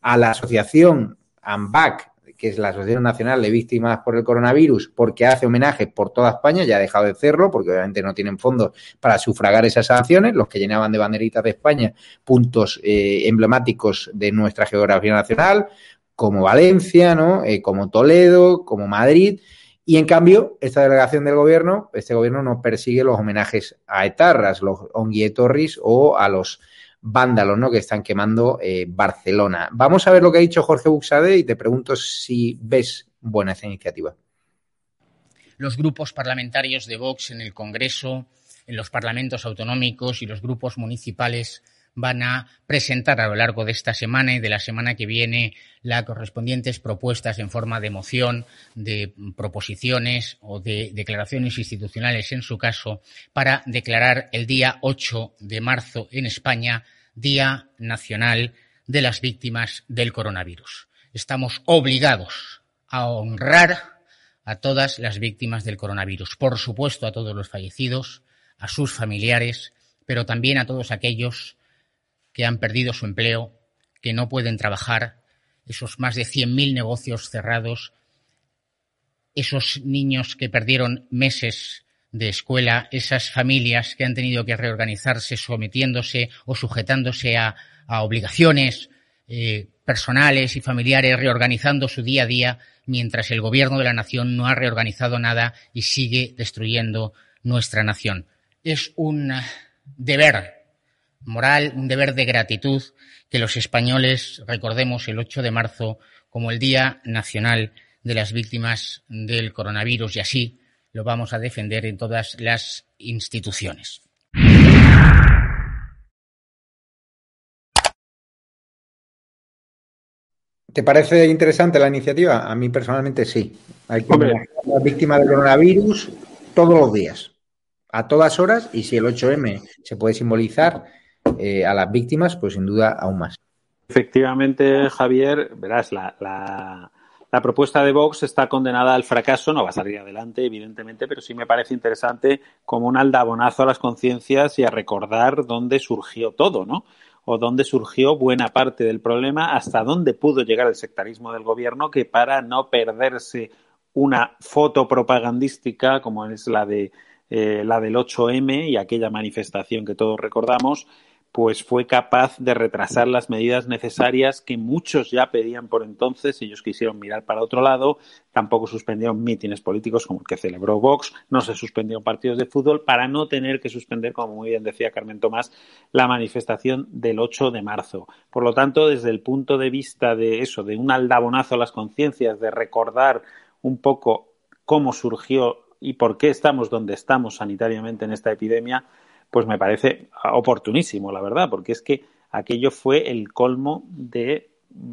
a la asociación ANVAC, que es la Asociación Nacional de Víctimas por el Coronavirus, porque hace homenajes por toda España, ya ha dejado de hacerlo, porque obviamente no tienen fondos para sufragar esas sanciones, los que llenaban de banderitas de España puntos eh, emblemáticos de nuestra geografía nacional, como Valencia, ¿no? Eh, como Toledo, como Madrid. Y en cambio, esta delegación del gobierno, este gobierno no persigue los homenajes a etarras, los onguietorris o a los vándalos, ¿no? Que están quemando eh, Barcelona. Vamos a ver lo que ha dicho Jorge Buxade y te pregunto si ves buena esa iniciativa. Los grupos parlamentarios de Vox en el Congreso, en los parlamentos autonómicos y los grupos municipales van a presentar a lo largo de esta semana y de la semana que viene las correspondientes propuestas en forma de moción, de proposiciones o de declaraciones institucionales, en su caso, para declarar el día ocho de marzo en España Día Nacional de las Víctimas del Coronavirus. Estamos obligados a honrar a todas las víctimas del coronavirus, por supuesto a todos los fallecidos, a sus familiares, pero también a todos aquellos que han perdido su empleo, que no pueden trabajar, esos más de cien mil negocios cerrados, esos niños que perdieron meses de escuela, esas familias que han tenido que reorganizarse sometiéndose o sujetándose a, a obligaciones eh, personales y familiares, reorganizando su día a día, mientras el gobierno de la nación no ha reorganizado nada y sigue destruyendo nuestra nación. Es un deber moral, un deber de gratitud que los españoles recordemos el ocho de marzo como el Día Nacional de las Víctimas del Coronavirus, y así lo vamos a defender en todas las instituciones. ¿Te parece interesante la iniciativa? A mí personalmente sí. Hay que homenajear a las víctimas del coronavirus todos los días, a todas horas, y si el ocho eme se puede simbolizar eh, a las víctimas, pues sin duda aún más. Efectivamente, Javier, verás, la, la, la propuesta de Vox está condenada al fracaso, no va a salir adelante, evidentemente, pero sí me parece interesante como un aldabonazo a las conciencias y a recordar dónde surgió todo, ¿no? O dónde surgió buena parte del problema, hasta dónde pudo llegar el sectarismo del gobierno, que para no perderse una foto propagandística como es la de eh, la del ocho eme y aquella manifestación que todos recordamos, pues fue capaz de retrasar las medidas necesarias que muchos ya pedían por entonces. Ellos quisieron mirar para otro lado, tampoco suspendieron mítines políticos como el que celebró Vox, no se suspendieron partidos de fútbol para no tener que suspender, como muy bien decía Carmen Tomás, la manifestación del ocho de marzo. Por lo tanto, desde el punto de vista de eso, de un aldabonazo a las conciencias, de recordar un poco cómo surgió y por qué estamos donde estamos sanitariamente en esta epidemia, pues me parece oportunísimo, la verdad, porque es que aquello fue el colmo de,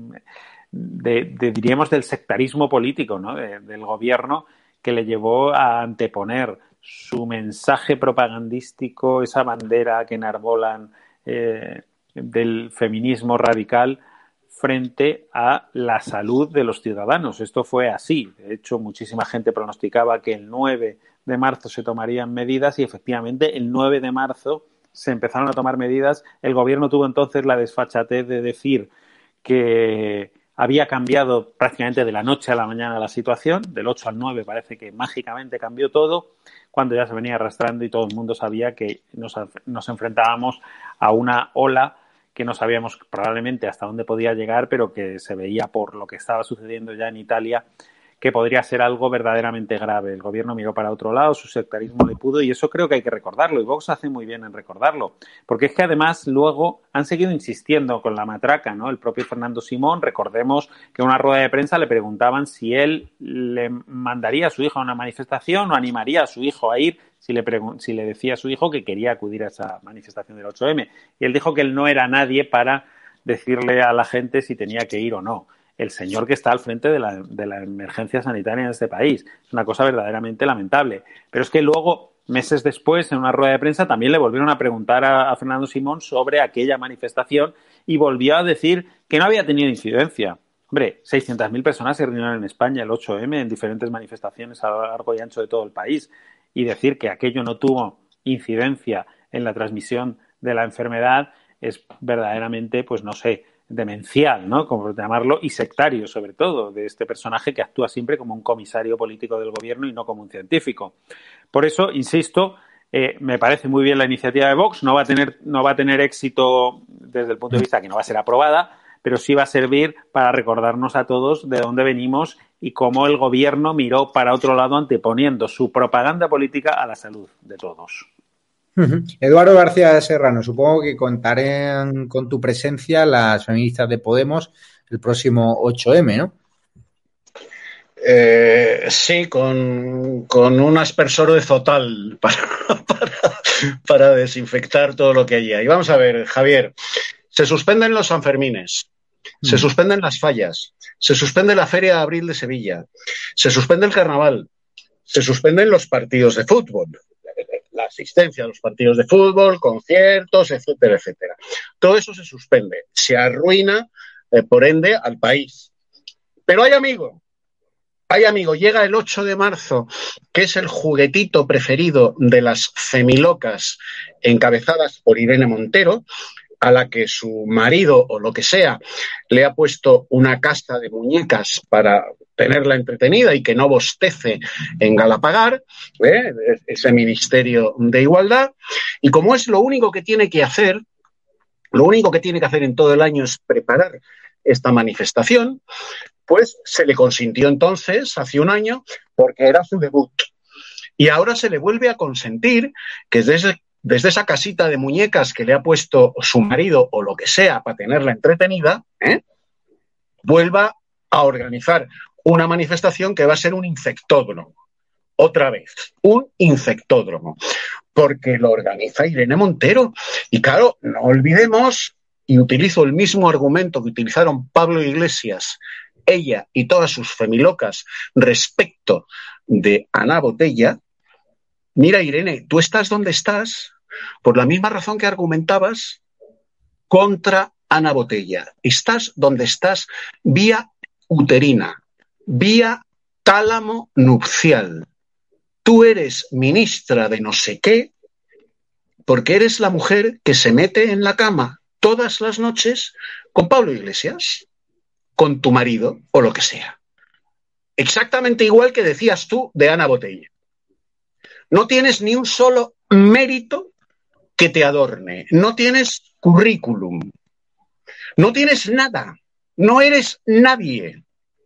de, de diríamos, del sectarismo político, ¿no? De, del gobierno, que le llevó a anteponer su mensaje propagandístico, esa bandera que enarbolan eh, del feminismo radical, frente a la salud de los ciudadanos. Esto fue así. De hecho, muchísima gente pronosticaba que el nueve de marzo se tomarían medidas y efectivamente el nueve de marzo se empezaron a tomar medidas. El gobierno tuvo entonces la desfachatez de decir que había cambiado prácticamente de la noche a la mañana la situación. Del ocho al nueve parece que mágicamente cambió todo, cuando ya se venía arrastrando y todo el mundo sabía que nos, nos enfrentábamos a una ola que no sabíamos probablemente hasta dónde podía llegar, pero que se veía por lo que estaba sucediendo ya en Italia que podría ser algo verdaderamente grave. El gobierno miró para otro lado, su sectarismo le pudo, y eso creo que hay que recordarlo, y Vox hace muy bien en recordarlo, porque es que además luego han seguido insistiendo con la matraca, ¿no? El propio Fernando Simón, recordemos que en una rueda de prensa le preguntaban si él le mandaría a su hijo a una manifestación o animaría a su hijo a ir si le, pregun- si le decía a su hijo que quería acudir a esa manifestación del ocho eme, y él dijo que él no era nadie para decirle a la gente si tenía que ir o no. El señor que está al frente de la, de la emergencia sanitaria en este país. Es una cosa verdaderamente lamentable. Pero es que luego, meses después, en una rueda de prensa, también le volvieron a preguntar a, a Fernando Simón sobre aquella manifestación y volvió a decir que no había tenido incidencia. Hombre, seiscientas mil personas se reunieron en España el ocho eme en diferentes manifestaciones a lo largo y ancho de todo el país. Y decir que aquello no tuvo incidencia en la transmisión de la enfermedad es verdaderamente, pues no sé, demencial, ¿no? Como llamarlo, y sectario, sobre todo, de este personaje que actúa siempre como un comisario político del gobierno y no como un científico. Por eso, insisto, eh, me parece muy bien la iniciativa de Vox, no va a tener, no va a tener éxito desde el punto de vista que no va a ser aprobada, pero sí va a servir para recordarnos a todos de dónde venimos y cómo el gobierno miró para otro lado anteponiendo su propaganda política a la salud de todos. Uh-huh. Eduardo García Serrano, supongo que contarán con tu presencia las feministas de Podemos el próximo ocho eme, ¿no? Eh, sí, con, con un aspersor de Zotal para, para, para desinfectar todo lo que hay ahí. Vamos a ver, Javier, se suspenden los Sanfermines, mm. se suspenden las fallas, se suspende la Feria de Abril de Sevilla, se suspende el Carnaval, se suspenden los partidos de fútbol, la asistencia a los partidos de fútbol, conciertos, etcétera, etcétera. Todo eso se suspende, se arruina, eh, por ende, al país. Pero hay amigo, hay amigo, llega el ocho de marzo, que es el juguetito preferido de las femilocas encabezadas por Irene Montero, a la que su marido o lo que sea le ha puesto una casa de muñecas para tenerla entretenida y que no bostece en Galapagar, ¿eh? Ese Ministerio de Igualdad. Y como es lo único que tiene que hacer, lo único que tiene que hacer en todo el año es preparar esta manifestación, pues se le consintió entonces, hace un año, porque era su debut. Y ahora se le vuelve a consentir que desde Desde esa casita de muñecas que le ha puesto su marido o lo que sea para tenerla entretenida, ¿eh? vuelva a organizar una manifestación que va a ser un infectódromo. Otra vez, un infectódromo. Porque lo organiza Irene Montero. Y claro, no olvidemos, y utilizo el mismo argumento que utilizaron Pablo Iglesias, ella y todas sus femilocas respecto de Ana Botella. Mira, Irene, tú estás donde estás por la misma razón que argumentabas contra Ana Botella. Estás donde estás vía uterina, vía tálamo nupcial. Tú eres ministra de no sé qué porque eres la mujer que se mete en la cama todas las noches con Pablo Iglesias, con tu marido o lo que sea. Exactamente igual que decías tú de Ana Botella. No tienes ni un solo mérito que te adorne. No tienes currículum. No tienes nada. No eres nadie.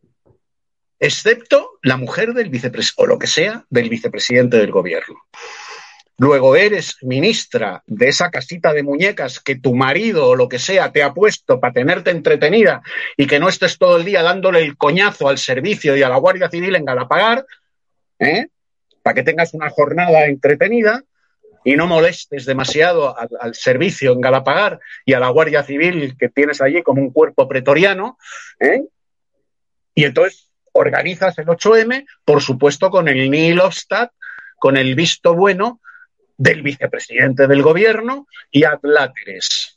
Excepto la mujer del vicepresidente, o lo que sea, del vicepresidente del gobierno. Luego eres ministra de esa casita de muñecas que tu marido o lo que sea te ha puesto para tenerte entretenida y que no estés todo el día dándole el coñazo al servicio y a la Guardia Civil en Galapagar, ¿eh? Para que tengas una jornada entretenida y no molestes demasiado al, al servicio en Galapagar y a la Guardia Civil que tienes allí como un cuerpo pretoriano, ¿eh? Y entonces organizas el ocho eme, por supuesto con el nihil obstat, con el visto bueno del vicepresidente del gobierno y ad láteres.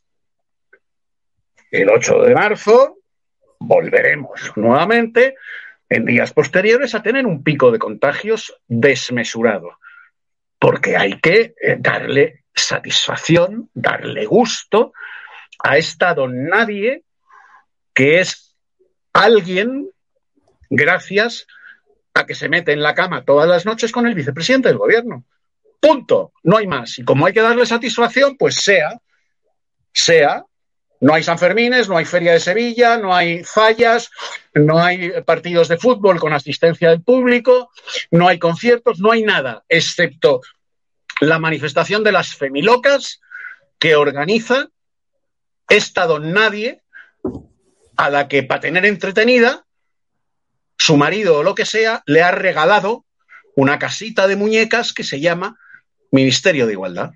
El ocho de marzo volveremos nuevamente en días posteriores a tener un pico de contagios desmesurado, porque hay que darle satisfacción, darle gusto a esta don nadie que es alguien gracias a que se mete en la cama todas las noches con el vicepresidente del gobierno. Punto, no hay más. Y como hay que darle satisfacción, pues sea, sea, no hay Sanfermines, no hay Feria de Sevilla, no hay fallas, no hay partidos de fútbol con asistencia del público, no hay conciertos, no hay nada, excepto la manifestación de las femilocas que organiza esta don nadie a la que, para tener entretenida, su marido o lo que sea le ha regalado una casita de muñecas que se llama Ministerio de Igualdad.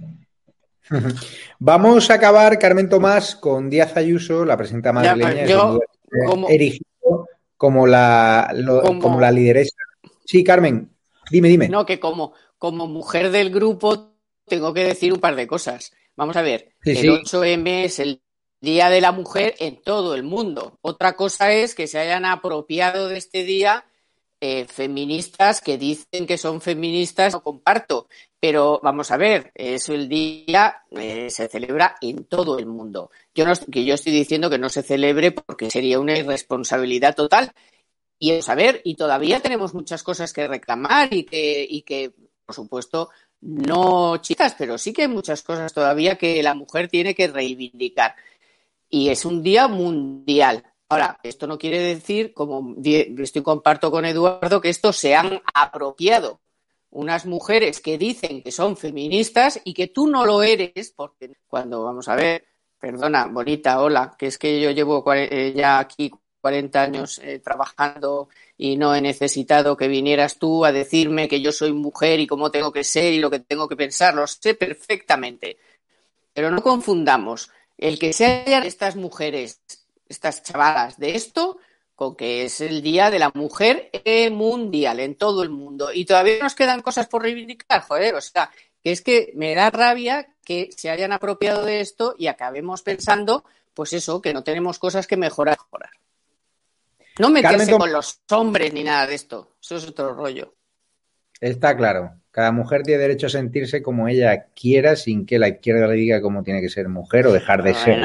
Vamos a acabar, Carmen Tomás, con Díaz Ayuso, la presidenta madrileña, yo, como, erigido como la, lo, como, como la lideresa. Sí, Carmen, dime, dime. No, que como, como mujer del grupo tengo que decir un par de cosas. Vamos a ver, sí, el sí. ocho eme es el Día de la Mujer en todo el mundo. Otra cosa es que se hayan apropiado de este día eh, feministas que dicen que son feministas, no comparto, pero vamos a ver, es el día, eh, se celebra en todo el mundo. Yo no, que yo estoy diciendo que no se celebre porque sería una irresponsabilidad total. Y a ver, y todavía tenemos muchas cosas que reclamar y que, y que, por supuesto, no chicas, pero sí que hay muchas cosas todavía que la mujer tiene que reivindicar. Y es un día mundial. Ahora, esto no quiere decir, como estoy comparto con Eduardo, que esto se han apropiado unas mujeres que dicen que son feministas y que tú no lo eres, porque cuando, vamos a ver, perdona, bonita, hola, que es que yo llevo ya aquí cuarenta años eh, trabajando y no he necesitado que vinieras tú a decirme que yo soy mujer y cómo tengo que ser y lo que tengo que pensar, lo sé perfectamente. Pero no confundamos el que se hayan estas mujeres, estas chavalas de esto, con que es el Día de la Mujer mundial, en todo el mundo. Y todavía nos quedan cosas por reivindicar, joder, o sea, que es que me da rabia que se hayan apropiado de esto y acabemos pensando, pues eso, que no tenemos cosas que mejorar. mejorar. No meterse Carmen, con los hombres ni nada de esto. Eso es otro rollo. Está claro. Cada mujer tiene derecho a sentirse como ella quiera sin que la izquierda le diga cómo tiene que ser mujer o dejar de ser.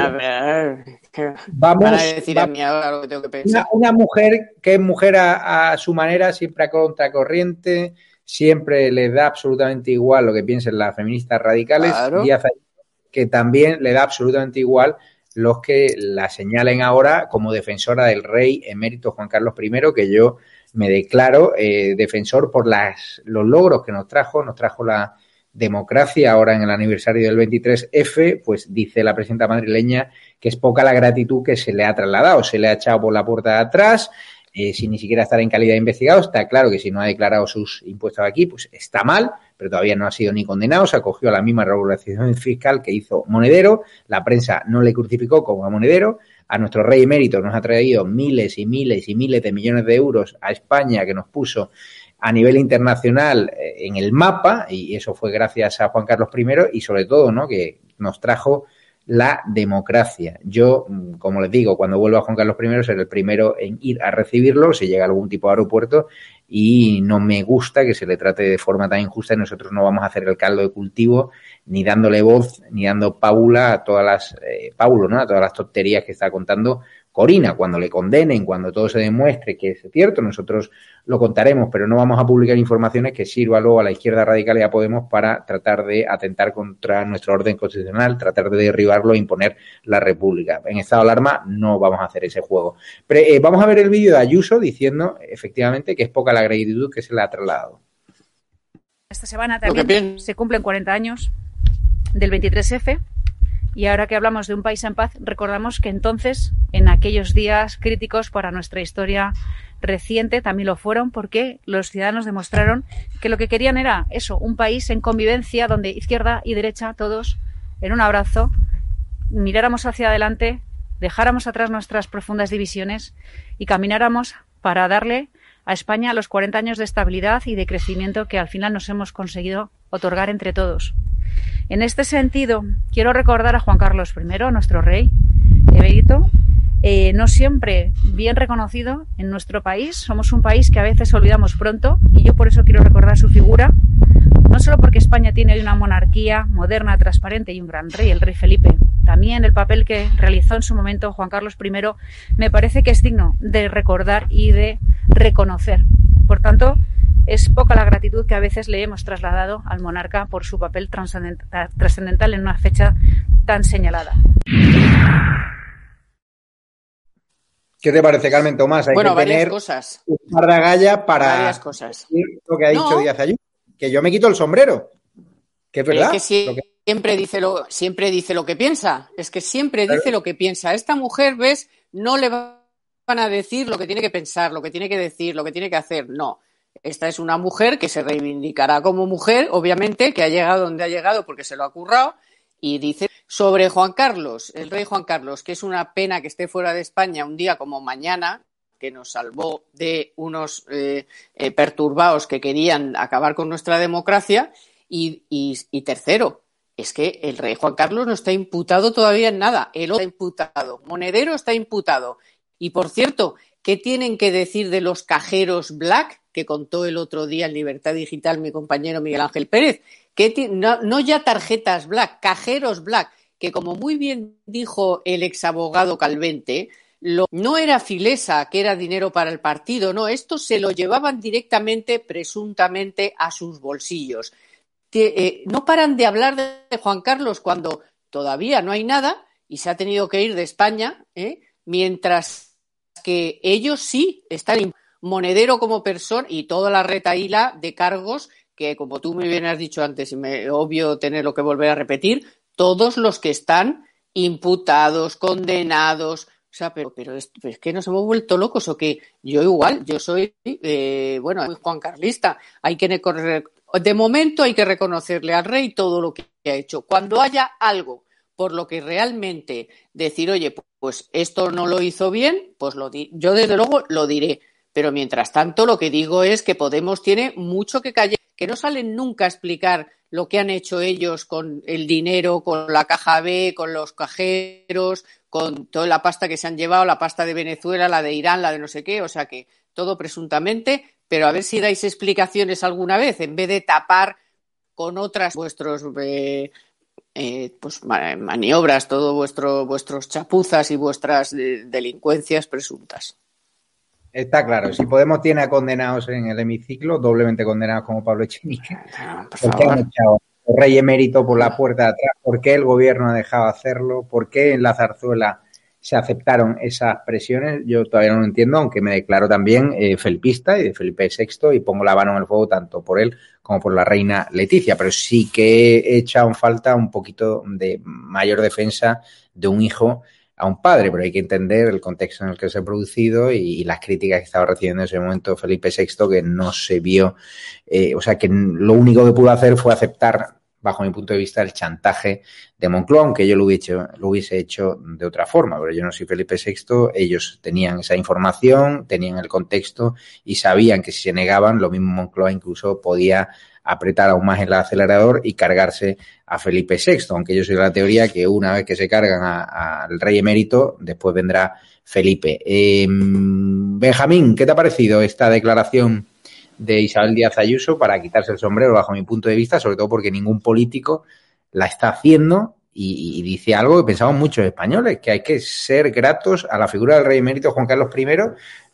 Vamos a decir a mí ahora lo que tengo que pensar. Una, una mujer que es mujer a, a su manera, siempre a contracorriente, siempre le da absolutamente igual lo que piensen las feministas radicales. Claro. Y hace que también le da absolutamente igual los que la señalen ahora como defensora del rey emérito Juan Carlos primero, que yo me declaro eh, defensor por las, los logros que nos trajo, nos trajo la democracia ahora en el aniversario del veintitrés efe, pues dice la presidenta madrileña que es poca la gratitud que se le ha trasladado, se le ha echado por la puerta de atrás, eh, sin ni siquiera estar en calidad de investigado. Está claro que si no ha declarado sus impuestos aquí, pues está mal, pero todavía no ha sido ni condenado, se acogió a la misma regulación fiscal que hizo Monedero, la prensa no le crucificó como a Monedero, a nuestro rey emérito nos ha traído miles y miles y miles de millones de euros a España, que nos puso a nivel internacional en el mapa, y eso fue gracias a Juan Carlos primero, y sobre todo, ¿no?, que nos trajo la democracia. Yo, como les digo, cuando vuelva Juan Carlos primero seré el primero en ir a recibirlo, si llega a algún tipo de aeropuerto, y no me gusta que se le trate de forma tan injusta y nosotros no vamos a hacer el caldo de cultivo ni dándole voz, ni dando pábula a todas las, eh, Paulo, ¿no?, a todas las tonterías que está contando Corina. Cuando le condenen, cuando todo se demuestre que es cierto, nosotros lo contaremos, pero no vamos a publicar informaciones que sirva luego a la izquierda radical y a Podemos para tratar de atentar contra nuestro orden constitucional, tratar de derribarlo e imponer la república. En estado de alarma no vamos a hacer ese juego. Pero eh, vamos a ver el vídeo de Ayuso diciendo efectivamente que es poca la gratitud que se le ha trasladado. Esta semana también se cumplen cuarenta años del veintitrés efe. Y ahora que hablamos de un país en paz, recordamos que entonces, en aquellos días críticos para nuestra historia reciente, también lo fueron, porque los ciudadanos demostraron que lo que querían era eso, un país en convivencia donde izquierda y derecha, todos en un abrazo, miráramos hacia adelante, dejáramos atrás nuestras profundas divisiones y camináramos para darle a España los cuarenta años de estabilidad y de crecimiento que al final nos hemos conseguido otorgar entre todos. En este sentido, quiero recordar a Juan Carlos primero, nuestro rey emérito, eh, no siempre bien reconocido en nuestro país. Somos un país que a veces olvidamos pronto y yo por eso quiero recordar su figura, no solo porque España tiene hoy una monarquía moderna, transparente y un gran rey, el rey Felipe. También el papel que realizó en su momento Juan Carlos primero me parece que es digno de recordar y de reconocer. Por tanto, es poca la gratitud que a veces le hemos trasladado al monarca por su papel trascendental en una fecha tan señalada. ¿Qué te parece, Carmen Tomás? Hay bueno, que varias tener cosas. un par de agallas para varias cosas. decir lo que ha dicho no. Díaz Ayuso. Que yo me quito el sombrero. Que es verdad. Es que, si, lo que... siempre, dice lo, siempre dice lo que piensa. Es que siempre dice lo que piensa. Esta mujer, ¿ves? No le van a decir lo que tiene que pensar, lo que tiene que decir, lo que tiene que hacer. No. Esta es una mujer que se reivindicará como mujer, obviamente, que ha llegado donde ha llegado porque se lo ha currado, y dice sobre Juan Carlos, el rey Juan Carlos, que es una pena que esté fuera de España un día como mañana, que nos salvó de unos eh, eh, perturbados que querían acabar con nuestra democracia, y, y, y tercero, es que el rey Juan Carlos no está imputado todavía en nada, él está imputado, Monedero está imputado, y por cierto, ¿Qué tienen que decir de los cajeros black, que contó el otro día en Libertad Digital mi compañero Miguel Ángel Pérez? Que no, no ya tarjetas black, cajeros black, que como muy bien dijo el exabogado Calvente, lo, no era filesa, que era dinero para el partido, no, esto se lo llevaban directamente, presuntamente, a sus bolsillos. Que, eh, no paran de hablar de Juan Carlos cuando todavía no hay nada y se ha tenido que ir de España, ¿eh? Mientras que ellos sí están monedero como persona y toda la retahíla de cargos que, como tú muy bien has dicho antes, y me obvio tenerlo que volver a repetir, todos los que están imputados, condenados, o sea, pero, pero es, es que nos hemos vuelto locos o que yo igual, yo soy, eh, bueno, muy juancarlista, hay que de momento hay que reconocerle al rey todo lo que ha hecho. Cuando haya algo por lo que realmente decir, oye, pues esto no lo hizo bien, pues lo di yo desde luego lo diré. Pero mientras tanto lo que digo es que Podemos tiene mucho que callar, que no salen nunca a explicar lo que han hecho ellos con el dinero, con la caja B, con los cajeros, con toda la pasta que se han llevado, la pasta de Venezuela, la de Irán, la de no sé qué, o sea que todo presuntamente, pero a ver si dais explicaciones alguna vez, en vez de tapar con otras vuestros eh, eh, pues maniobras, todos vuestro, vuestros chapuzas y vuestras eh, delincuencias presuntas. Está claro, si Podemos tiene a condenados en el hemiciclo, doblemente condenados como Pablo Echenique, no, por ¿por qué favor. han echado al rey emérito por la puerta de atrás? ¿Por qué el gobierno ha dejado hacerlo? ¿Por qué en la zarzuela se aceptaron esas presiones? Yo todavía no lo entiendo, aunque me declaro también eh, felipista y de Felipe sexto y pongo la mano en el fuego tanto por él como por la reina Leticia, pero sí que he echado en falta un poquito de mayor defensa de un hijo a un padre, pero hay que entender el contexto en el que se ha producido y, y las críticas que estaba recibiendo en ese momento Felipe sexto, que no se vio, eh, o sea, que lo único que pudo hacer fue aceptar, bajo mi punto de vista, el chantaje de Moncloa, aunque yo lo hubiese hecho, lo hubiese hecho de otra forma, pero yo no soy Felipe sexto, ellos tenían esa información, tenían el contexto y sabían que si se negaban, lo mismo Moncloa incluso podía apretar aún más el acelerador y cargarse a Felipe sexto, aunque yo soy de la teoría que una vez que se cargan al rey emérito, después vendrá Felipe. Eh, Benjamín, ¿qué te ha parecido esta declaración de Isabel Díaz Ayuso para quitarse el sombrero, bajo mi punto de vista, sobre todo porque ningún político la está haciendo y, y dice algo que pensamos muchos españoles, que hay que ser gratos a la figura del rey emérito Juan Carlos primero,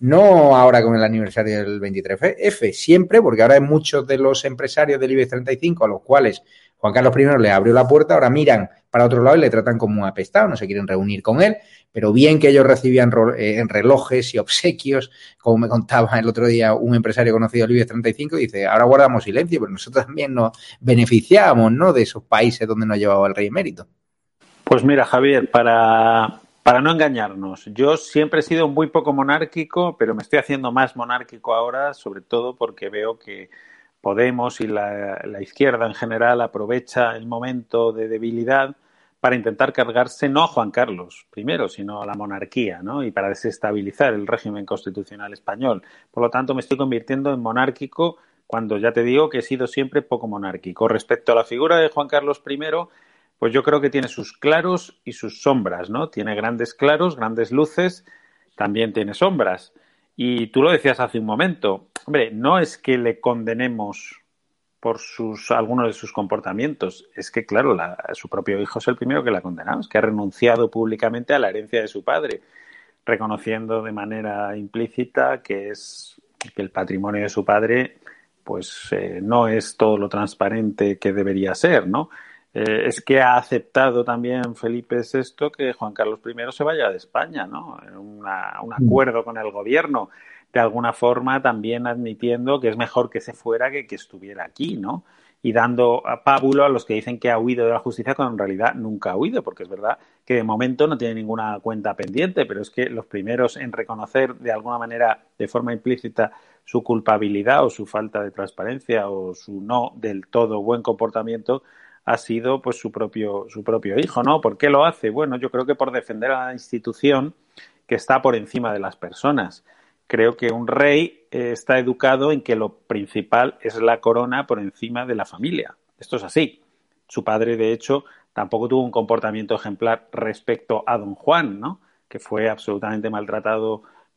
no ahora con el aniversario del veintitrés F, siempre, porque ahora hay muchos de los empresarios del IBEX treinta y cinco a los cuales Juan Carlos primero les abrió la puerta, ahora miran para otro lado y le tratan como un apestado, no se quieren reunir con él, pero bien que ellos recibían en relojes y obsequios, como me contaba el otro día un empresario conocido del IBEX treinta y cinco, dice, ahora guardamos silencio, pero nosotros también nos beneficiábamos, ¿no?, de esos países donde nos llevaba el rey emérito. Pues mira, Javier, para, para no engañarnos, yo siempre he sido muy poco monárquico, pero me estoy haciendo más monárquico ahora, sobre todo porque veo que Podemos y la, la izquierda en general aprovecha el momento de debilidad para intentar cargarse no a Juan Carlos primero, sino a la monarquía, ¿no? Y para desestabilizar el régimen constitucional español. Por lo tanto, me estoy convirtiendo en monárquico cuando ya te digo que he sido siempre poco monárquico. Respecto a la figura de Juan Carlos primero, pues yo creo que tiene sus claros y sus sombras, ¿no? Tiene grandes claros, grandes luces, también tiene sombras. Y tú lo decías hace un momento, hombre, no es que le condenemos por sus algunos de sus comportamientos, es que, claro, la, su propio hijo es el primero que la ha condenado, es que ha renunciado públicamente a la herencia de su padre, reconociendo de manera implícita que es que el patrimonio de su padre pues eh, no es todo lo transparente que debería ser, ¿no? Eh, es que ha aceptado también Felipe sexto que Juan Carlos primero se vaya de España, ¿no? Una, un acuerdo con el gobierno, de alguna forma también admitiendo que es mejor que se fuera que que estuviera aquí, ¿no? Y dando a pábulo a los que dicen que ha huido de la justicia cuando en realidad nunca ha huido, porque es verdad que de momento no tiene ninguna cuenta pendiente, pero es que los primeros en reconocer de alguna manera, de forma implícita, su culpabilidad o su falta de transparencia o su no del todo buen comportamiento ha sido pues su propio su propio hijo, ¿no? ¿Por qué lo hace? Bueno, yo creo que por defender a la institución que está por encima de las personas. Creo que un rey eh, está educado en que lo principal es la corona por encima de la familia. Esto es así. Su padre, de hecho, tampoco tuvo un comportamiento ejemplar respecto a don Juan, ¿no? Que fue absolutamente maltratado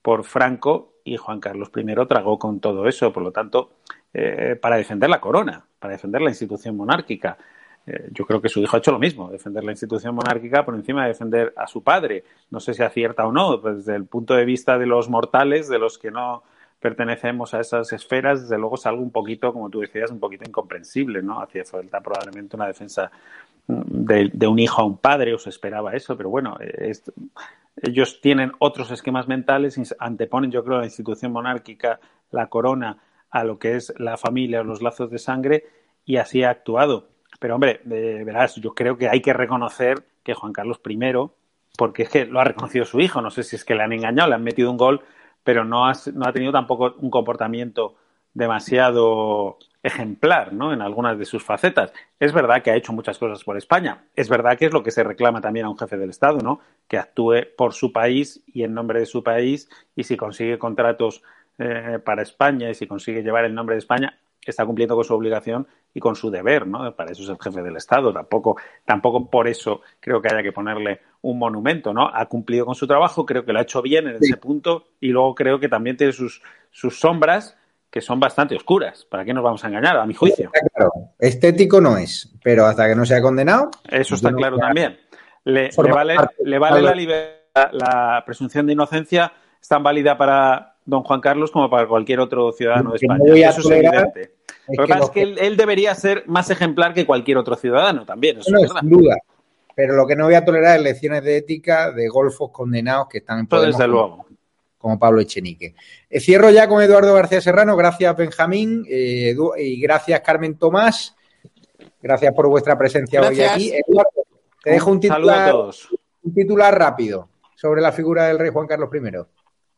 por Franco y Juan Carlos primero tragó con todo eso. Por lo tanto, eh, para defender la corona, para defender la institución monárquica, eh, yo creo que su hijo ha hecho lo mismo, defender la institución monárquica por encima de defender a su padre. No sé si acierta o no, pues desde el punto de vista de los mortales, de los que no pertenecemos a esas esferas, desde luego es algo un poquito, como tú decías, un poquito incomprensible, ¿no? Hacía falta probablemente una defensa de, de un hijo a un padre, o se esperaba eso, pero bueno, es, ellos tienen otros esquemas mentales y anteponen, yo creo, la institución monárquica, la corona, a lo que es la familia, los lazos de sangre, y así ha actuado. Pero, hombre, eh, verás, yo creo que hay que reconocer que Juan Carlos primero, porque es que lo ha reconocido su hijo, no sé si es que le han engañado, le han metido un gol, pero no ha, no ha tenido tampoco un comportamiento demasiado ejemplar, ¿no?, en algunas de sus facetas. Es verdad que ha hecho muchas cosas por España. Es verdad que es lo que se reclama también a un jefe del Estado, ¿no?, que actúe por su país y en nombre de su país, y si consigue contratos eh, para España y si consigue llevar el nombre de España, está cumpliendo con su obligación y con su deber, ¿no? Para eso es el jefe del Estado. Tampoco, tampoco por eso creo que haya que ponerle un monumento, ¿no? Ha cumplido con su trabajo, creo que lo ha hecho bien en sí. ese punto, y luego creo que también tiene sus, sus sombras que son bastante oscuras. ¿Para qué nos vamos a engañar? A mi juicio. Claro, estético no es, pero hasta que no sea condenado... Eso está no claro también. Le, le vale, le vale la, libertad, la presunción de inocencia, es tan válida para don Juan Carlos como para cualquier otro ciudadano de España. Eso es evidente. Lo que pasa es que él, él debería ser más ejemplar que cualquier otro ciudadano también. Eso no, es verdad. Sin duda. Pero lo que no voy a tolerar es lecciones de ética de golfos condenados que están en Podemos, desde como, luego. como Pablo Echenique. Eh, cierro ya con Eduardo García Serrano. Gracias, Benjamín. Eh, Edu, y gracias, Carmen Tomás. Gracias por vuestra presencia gracias. hoy aquí. Eduardo, te dejo un titular, saludo a todos. un titular rápido sobre la figura del rey Juan Carlos primero.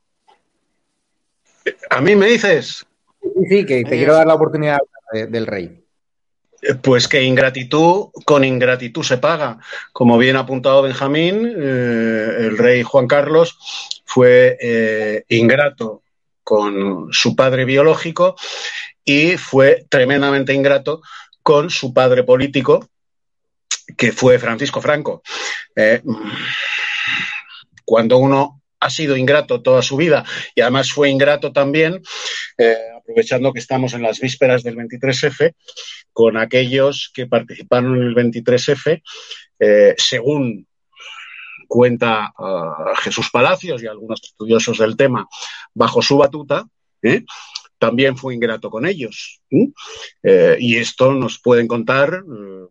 ¿A mí me dices? Sí, sí, que te eh, quiero dar la oportunidad de, del rey. Pues que ingratitud, con ingratitud se paga. Como bien ha apuntado Benjamín, eh, el rey Juan Carlos fue eh, ingrato con su padre biológico y fue tremendamente ingrato con su padre político, que fue Francisco Franco. Eh, cuando uno ha sido ingrato toda su vida y además fue ingrato también, eh, aprovechando que estamos en las vísperas del veintitrés efe, con aquellos que participaron en el veintitrés efe, eh, según cuenta uh, Jesús Palacios y algunos estudiosos del tema, bajo su batuta, ¿eh? también fue ingrato con ellos. ¿eh? Eh, y esto nos pueden contar uh,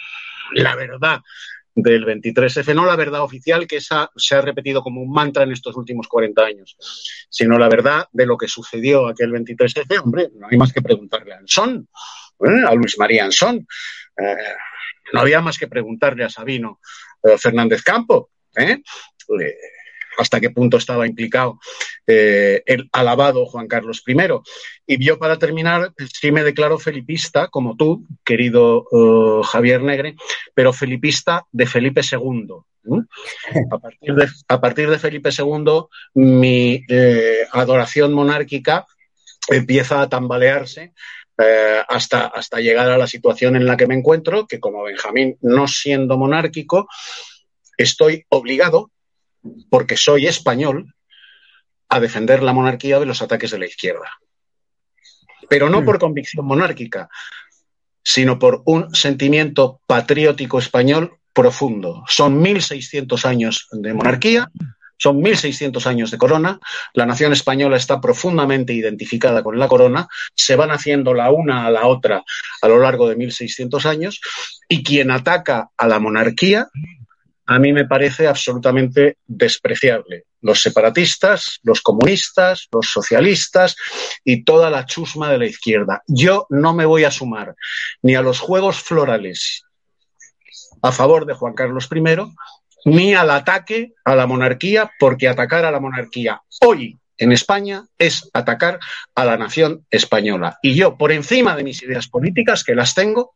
la verdad del veintitrés efe, no la verdad oficial, que esa se ha repetido como un mantra en estos últimos cuarenta años, sino la verdad de lo que sucedió aquel veintitrés efe. Hombre, no hay más que preguntarle a Ansón, ¿eh? a Luis María Ansón. Eh, no había más que preguntarle a Sabino eh, Fernández Campo, ¿eh? Eh, hasta qué punto estaba implicado eh, el alabado Juan Carlos primero. Y yo, para terminar, sí me declaro felipista, como tú, querido uh, Javier Negre, pero felipista de Felipe segundo. ¿eh? A partir de, a partir de Felipe segundo, mi eh, adoración monárquica empieza a tambalearse eh, hasta, hasta llegar a la situación en la que me encuentro, que como Benjamín, no siendo monárquico, estoy obligado, porque soy español, a defender la monarquía de los ataques de la izquierda. Pero no por convicción monárquica, sino por un sentimiento patriótico español profundo. Son mil seiscientos años de monarquía, son mil seiscientos años de corona, la nación española está profundamente identificada con la corona, se van haciendo la una a la otra a lo largo de mil seiscientos años, y quien ataca a la monarquía, a mí me parece absolutamente despreciable. Los separatistas, los comunistas, los socialistas y toda la chusma de la izquierda. Yo no me voy a sumar ni a los juegos florales a favor de Juan Carlos primero, ni al ataque a la monarquía, porque atacar a la monarquía hoy en España es atacar a la nación española. Y yo, por encima de mis ideas políticas, que las tengo,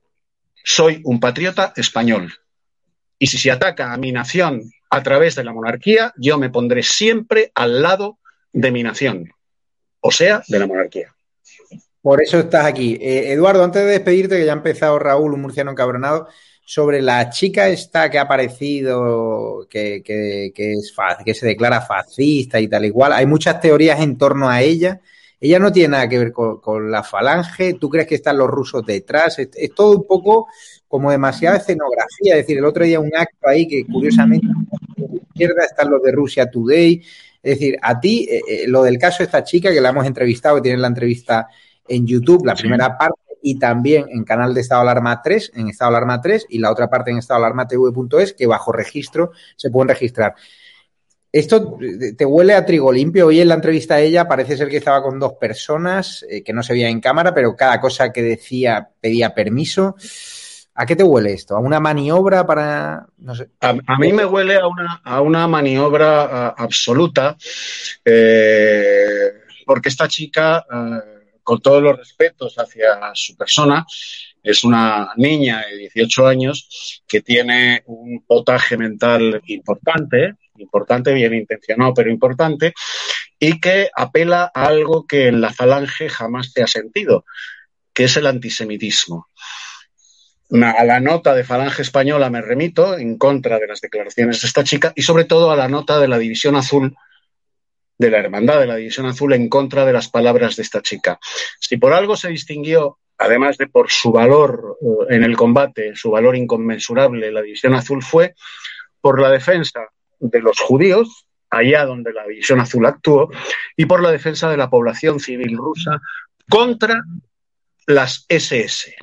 soy un patriota español. Y si se ataca a mi nación a través de la monarquía, yo me pondré siempre al lado de mi nación, o sea, de la monarquía. Por eso estás aquí. Eh, Eduardo, antes de despedirte, que ya ha empezado Raúl, un murciano encabronado, sobre la chica esta que ha aparecido, que, que, que, es, que se declara fascista y tal igual. Hay muchas teorías en torno a ella. Ella no tiene nada que ver con, con la falange. ¿Tú crees que están los rusos detrás? Es, es todo un poco como demasiada escenografía. Es decir, el otro día un acto ahí que curiosamente a la izquierda están los de Russia Today. Es decir, a ti, eh, lo del caso de esta chica que la hemos entrevistado, que tiene la entrevista en YouTube, la primera parte, y también en canal de Estado Alarma tres, en Estado Alarma tres, y la otra parte en estado alarma t v punto es, que bajo registro se pueden registrar. ¿Esto te huele a trigo limpio? Hoy en la entrevista a ella parece ser que estaba con dos personas, eh, que no se veía en cámara, pero cada cosa que decía pedía permiso. ¿A qué te huele esto? ¿A una maniobra para...? No sé. A, a mí me huele a una, a una maniobra a, absoluta, eh, porque esta chica... Eh, con todos los respetos hacia su persona, es una niña de dieciocho años que tiene un potaje mental importante, importante, bien intencionado, pero importante, y que apela a algo que en la falange jamás se ha sentido, que es el antisemitismo. A la nota de Falange Española me remito en contra de las declaraciones de esta chica y sobre todo a la nota de la División Azul, de la Hermandad de la División Azul, en contra de las palabras de esta chica. Si por algo se distinguió, además de por su valor eh, en el combate, su valor inconmensurable, la División Azul, fue por la defensa de los judíos, allá donde la División Azul actuó, y por la defensa de la población civil rusa contra las ese ese.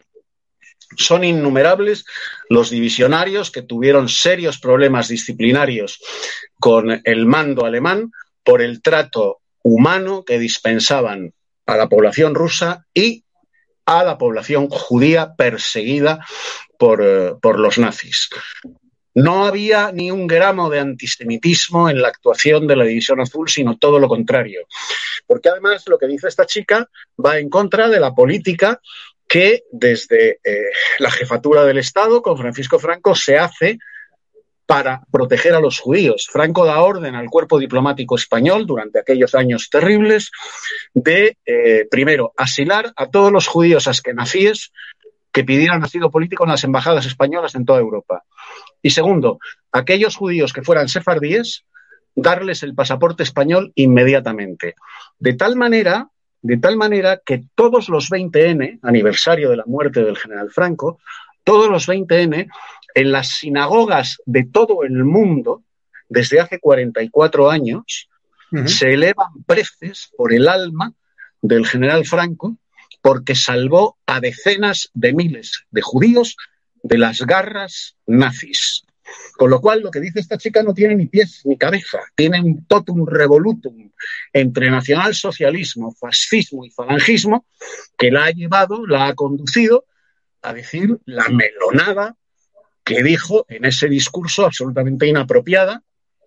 Son innumerables los divisionarios que tuvieron serios problemas disciplinarios con el mando alemán por el trato humano que dispensaban a la población rusa y a la población judía perseguida por, eh, por los nazis. No había ni un gramo de antisemitismo en la actuación de la División Azul, sino todo lo contrario. Porque además lo que dice esta chica va en contra de la política que desde eh, la jefatura del Estado, con Francisco Franco, se hace para proteger a los judíos. Franco da orden al cuerpo diplomático español durante aquellos años terribles de, eh, primero, asilar a todos los judíos askenazíes que pidieran asilo político en las embajadas españolas en toda Europa. Y segundo, aquellos judíos que fueran sefardíes, darles el pasaporte español inmediatamente. De tal manera, de tal manera que todos los veinte ene, aniversario de la muerte del general Franco, todos los veinte ene, en las sinagogas de todo el mundo, desde hace cuarenta y cuatro años, uh-huh. se elevan preces por el alma del general Franco, porque salvó a decenas de miles de judíos de las garras nazis. Con lo cual, lo que dice esta chica no tiene ni pies ni cabeza, tiene un totum revolutum entre nacionalsocialismo, fascismo y falangismo, que la ha llevado, la ha conducido a decir la melonada que dijo en ese discurso absolutamente inapropiada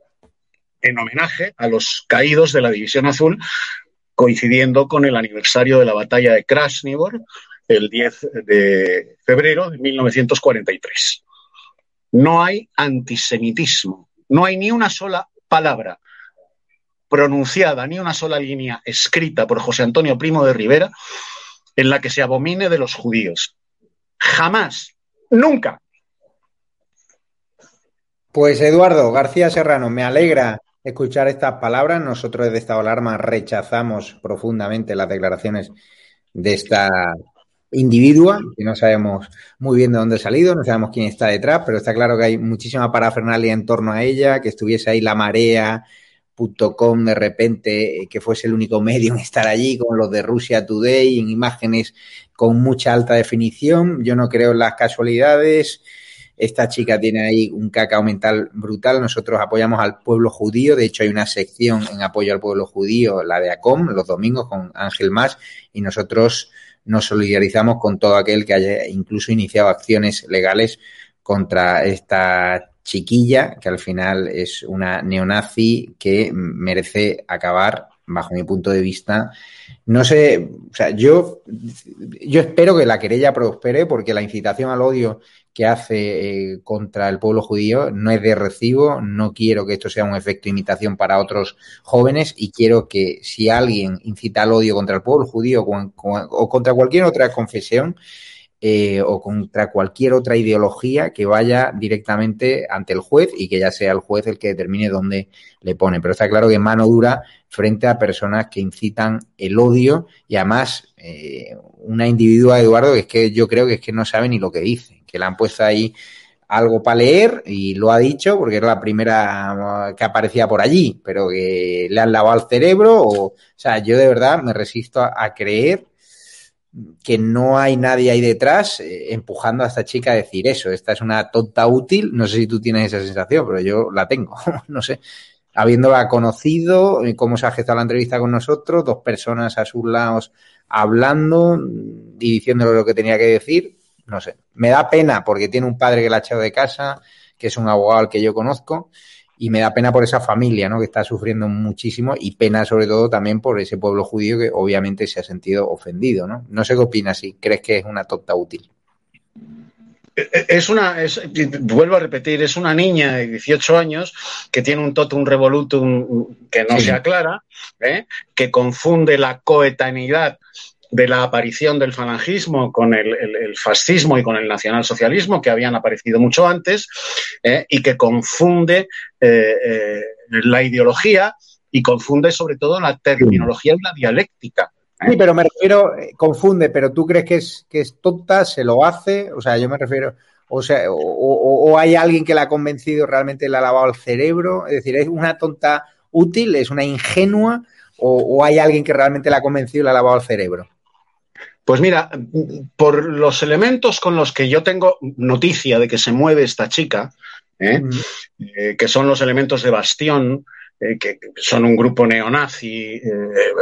en homenaje a los caídos de la División Azul, coincidiendo con el aniversario de la batalla de Krasnivor, el diez de febrero de mil novecientos cuarenta y tres. No hay antisemitismo, no hay ni una sola palabra pronunciada, ni una sola línea escrita por José Antonio Primo de Rivera en la que se abomine de los judíos. Jamás, nunca. Pues Eduardo García Serrano, me alegra escuchar estas palabras. Nosotros desde Estado de Alarma rechazamos profundamente las declaraciones de esta individua, que no sabemos muy bien de dónde ha salido, no sabemos quién está detrás, pero está claro que hay muchísima parafernalia en torno a ella, que estuviese ahí la marea punto com de repente, que fuese el único medio en estar allí, con los de Russia Today, en imágenes con mucha alta definición. Yo no creo en las casualidades. Esta chica tiene ahí un cacao mental brutal. Nosotros apoyamos al pueblo judío. De hecho, hay una sección en apoyo al pueblo judío, la de ACOM, los domingos con Ángel Mas, y nosotros nos solidarizamos con todo aquel que haya incluso iniciado acciones legales contra esta chiquilla, que al final es una neonazi que merece acabar, bajo mi punto de vista. No sé, o sea, yo, yo espero que la querella prospere, porque la incitación al odio que hace eh, contra el pueblo judío no es de recibo. No quiero que esto sea un efecto imitación para otros jóvenes, y quiero que si alguien incita al odio contra el pueblo judío o contra cualquier otra confesión, eh, o contra cualquier otra ideología que vaya directamente ante el juez y que ya sea el juez el que determine dónde le pone. Pero está claro que mano dura frente a personas que incitan el odio y además eh, una individua, Eduardo, que es que yo creo que es que no sabe ni lo que dice, que le han puesto ahí algo para leer y lo ha dicho porque era la primera que aparecía por allí, pero que le han lavado el cerebro o, o sea, yo de verdad me resisto a, a creer que no hay nadie ahí detrás eh, empujando a esta chica a decir eso, esta es una tonta útil, no sé si tú tienes esa sensación, pero yo la tengo, no sé, habiéndola conocido, cómo se ha gestado la entrevista con nosotros, dos personas a sus lados hablando y diciéndole lo que tenía que decir, no sé, me da pena porque tiene un padre que la ha echado de casa, que es un abogado al que yo conozco, y me da pena por esa familia, ¿no?, que está sufriendo muchísimo, y pena sobre todo también por ese pueblo judío que obviamente se ha sentido ofendido, ¿no? No sé qué opinas, si crees que es una tonta útil. Es una, es, vuelvo a repetir, es una niña de dieciocho años que tiene un totum revolutum que no sí. se aclara, ¿eh? que confunde la coetaneidad de la aparición del falangismo con el, el, el fascismo y con el nacionalsocialismo, que habían aparecido mucho antes, eh, y que confunde eh, eh, la ideología y confunde sobre todo la terminología y la dialéctica. ¿eh? Sí, pero me refiero, eh, confunde, pero ¿tú crees que es, que es tonta? ¿Se lo hace? O sea, yo me refiero, o sea, o, o, o hay alguien que la ha convencido, realmente le ha lavado el cerebro, es decir, ¿es una tonta útil, es una ingenua, o, o hay alguien que realmente la ha convencido y le ha lavado el cerebro? Pues mira, por los elementos con los que yo tengo noticia de que se mueve esta chica, ¿eh? Mm. Eh, que son los elementos de Bastión, eh, que son un grupo neonazi eh,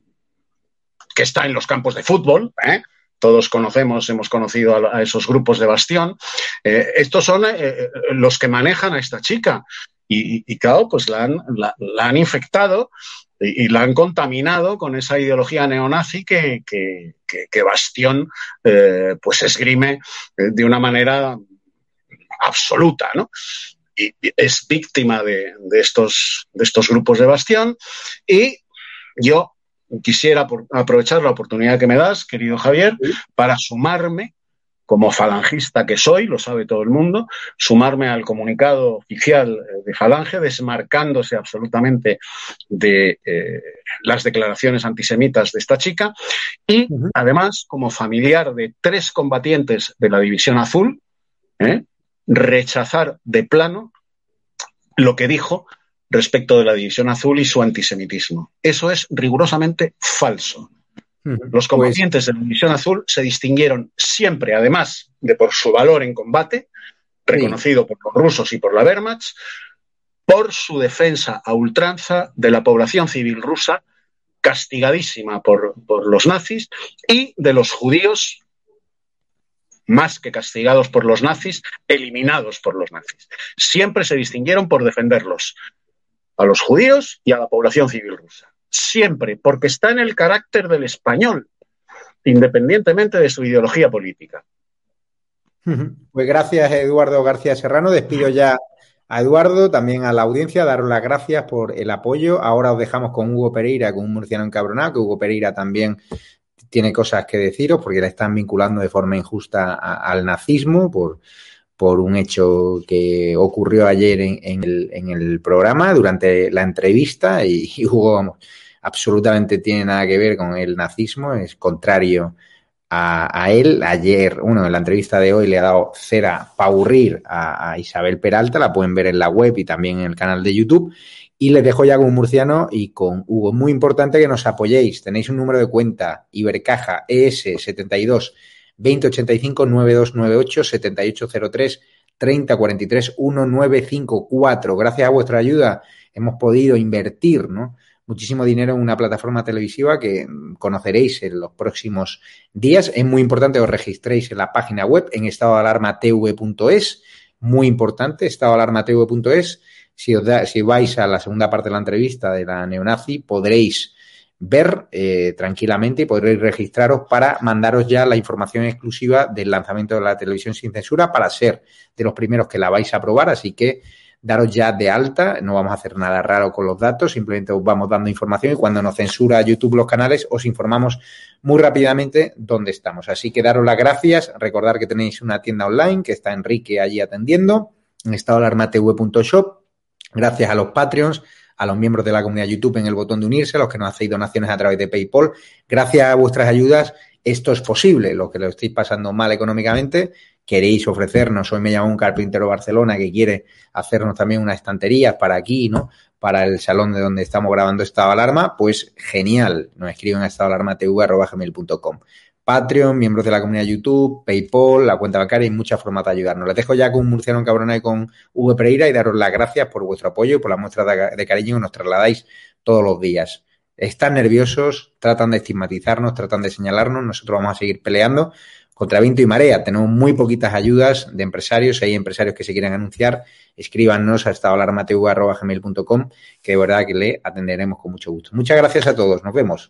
que está en los campos de fútbol, ¿eh? Todos conocemos, hemos conocido a, a esos grupos de Bastión. Eh, estos son eh, los que manejan a esta chica y, y claro, pues la han, la, la han infectado y, y la han contaminado con esa ideología neonazi que, que, que, que Bastión eh, pues esgrime de una manera absoluta, ¿no? Y es víctima de, de, estos, de estos grupos de Bastión y yo quisiera aprovechar la oportunidad que me das, querido Javier, para sumarme, como falangista que soy, lo sabe todo el mundo, sumarme al comunicado oficial de Falange, desmarcándose absolutamente de eh, las declaraciones antisemitas de esta chica y, uh-huh. además, como familiar de tres combatientes de la División Azul, ¿eh? rechazar de plano lo que dijo respecto de la División Azul y su antisemitismo. Eso es rigurosamente falso. Los combatientes pues, de la División Azul se distinguieron siempre, además de por su valor en combate, reconocido sí. por los rusos y por la Wehrmacht, por su defensa a ultranza de la población civil rusa, castigadísima por, por los nazis, y de los judíos, más que castigados por los nazis, eliminados por los nazis. Siempre se distinguieron por defenderlos, a los judíos y a la población civil rusa. Siempre, porque está en el carácter del español, independientemente de su ideología política. Pues gracias, Eduardo García Serrano. Despido ya a Eduardo, también a la audiencia, daros las gracias por el apoyo. Ahora os dejamos con Hugo Pereira, con un murciano encabronado, que Hugo Pereira también tiene cosas que deciros porque la están vinculando de forma injusta a, al nazismo por... por un hecho que ocurrió ayer en, en, el, en el programa durante la entrevista y, y Hugo, vamos, absolutamente tiene nada que ver con el nazismo, es contrario a, a él. Ayer, bueno, en la entrevista de hoy le ha dado cera para aburrir a, a Isabel Peralta, la pueden ver en la web y también en el canal de YouTube. Y les dejo ya con un murciano y con Hugo. Muy importante que nos apoyéis. Tenéis un número de cuenta, Ibercaja E S setenta y dos veinte ochenta y cinco nueve dos nueve ocho setenta y ocho cero tres treinta cuarenta y tres uno nueve cinco cuatro. Gracias a vuestra ayuda hemos podido invertir, ¿no?, muchísimo dinero en una plataforma televisiva que conoceréis en los próximos días. Es muy importante que os registréis en la página web en estado de alarma t v punto es. Muy importante, estado de alarma t v punto es. Si, os da, si vais a la segunda parte de la entrevista de la neonazi, podréis ver eh, tranquilamente y podréis registraros para mandaros ya la información exclusiva del lanzamiento de la televisión sin censura para ser de los primeros que la vais a probar. Así que daros ya de alta, no vamos a hacer nada raro con los datos, simplemente os vamos dando información y cuando nos censura YouTube los canales os informamos muy rápidamente dónde estamos. Así que daros las gracias, recordar que tenéis una tienda online que está Enrique allí atendiendo, en estado de alarma t v punto shop, gracias a los Patreons, a los miembros de la comunidad YouTube en el botón de unirse, a los que nos hacéis donaciones a través de PayPal. Gracias a vuestras ayudas esto es posible, los que lo estéis pasando mal económicamente, queréis ofrecernos, hoy me llama un carpintero de Barcelona que quiere hacernos también unas estanterías para aquí, ¿no? Para el salón de donde estamos grabando Estado de Alarma, pues genial, nos escriben a estado de alarma t v arroba gmail punto com. Patreon, miembros de la comunidad YouTube, PayPal, la cuenta bancaria y muchas formas de ayudarnos. Les dejo ya con Murciano Cabrona y con V. Pereira y daros las gracias por vuestro apoyo y por las muestras de, de cariño que nos trasladáis todos los días. Están nerviosos, tratan de estigmatizarnos, tratan de señalarnos, nosotros vamos a seguir peleando contra viento y marea. Tenemos muy poquitas ayudas de empresarios, si hay empresarios que se quieran anunciar, escríbanos a estado de alarma t v arroba gmail punto com, que de verdad que le atenderemos con mucho gusto. Muchas gracias a todos, nos vemos.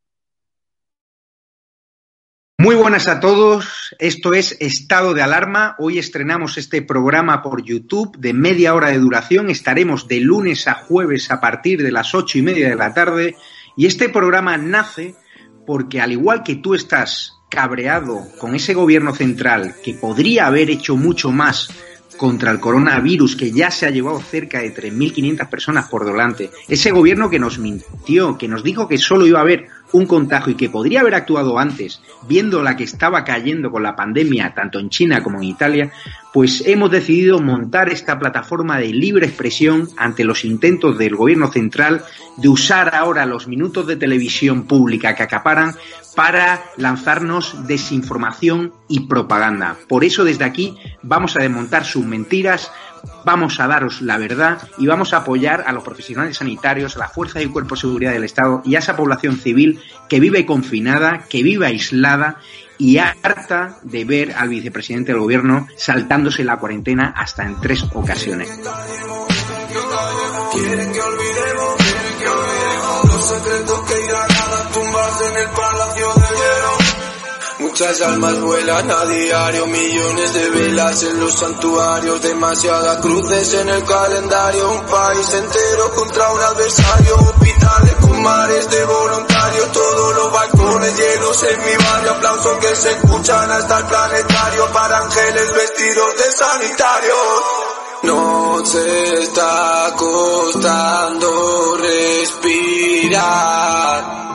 Muy buenas a todos, esto es Estado de Alarma, hoy estrenamos este programa por YouTube de media hora de duración, estaremos de lunes a jueves a partir de las ocho y media de la tarde y este programa nace porque al igual que tú estás cabreado con ese gobierno central que podría haber hecho mucho más contra el coronavirus, que ya se ha llevado cerca de tres mil quinientas personas por delante, ese gobierno que nos mintió, que nos dijo que solo iba a haber un contagio y que podría haber actuado antes, viendo la que estaba cayendo con la pandemia, tanto en China como en Italia, pues hemos decidido montar esta plataforma de libre expresión ante los intentos del gobierno central de usar ahora los minutos de televisión pública que acaparan para lanzarnos desinformación y propaganda. Por eso desde aquí vamos a desmontar sus mentiras, vamos a daros la verdad y vamos a apoyar a los profesionales sanitarios, a la fuerza y cuerpo de seguridad del Estado y a esa población civil que vive confinada, que vive aislada y harta de ver al vicepresidente del gobierno saltándose la cuarentena hasta en tres ocasiones. Quieren que olvidemos, quieren que olvidemos los secretos que irán a tumbarse en el palacio de hierro. Muchas almas vuelan a diario, millones de velas en los santuarios, demasiadas cruces en el calendario, un país entero contra un adversario, hospitales con mares de voluntarios, todos los balcones llenos en mi barrio, aplausos que se escuchan hasta el planetario, para ángeles vestidos de sanitarios. Nos está costando respirar.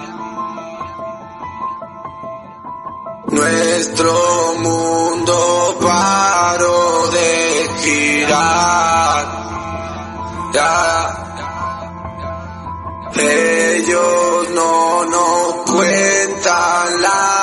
Nuestro mundo paró de girar. Ya. Ellos no nos cuentan la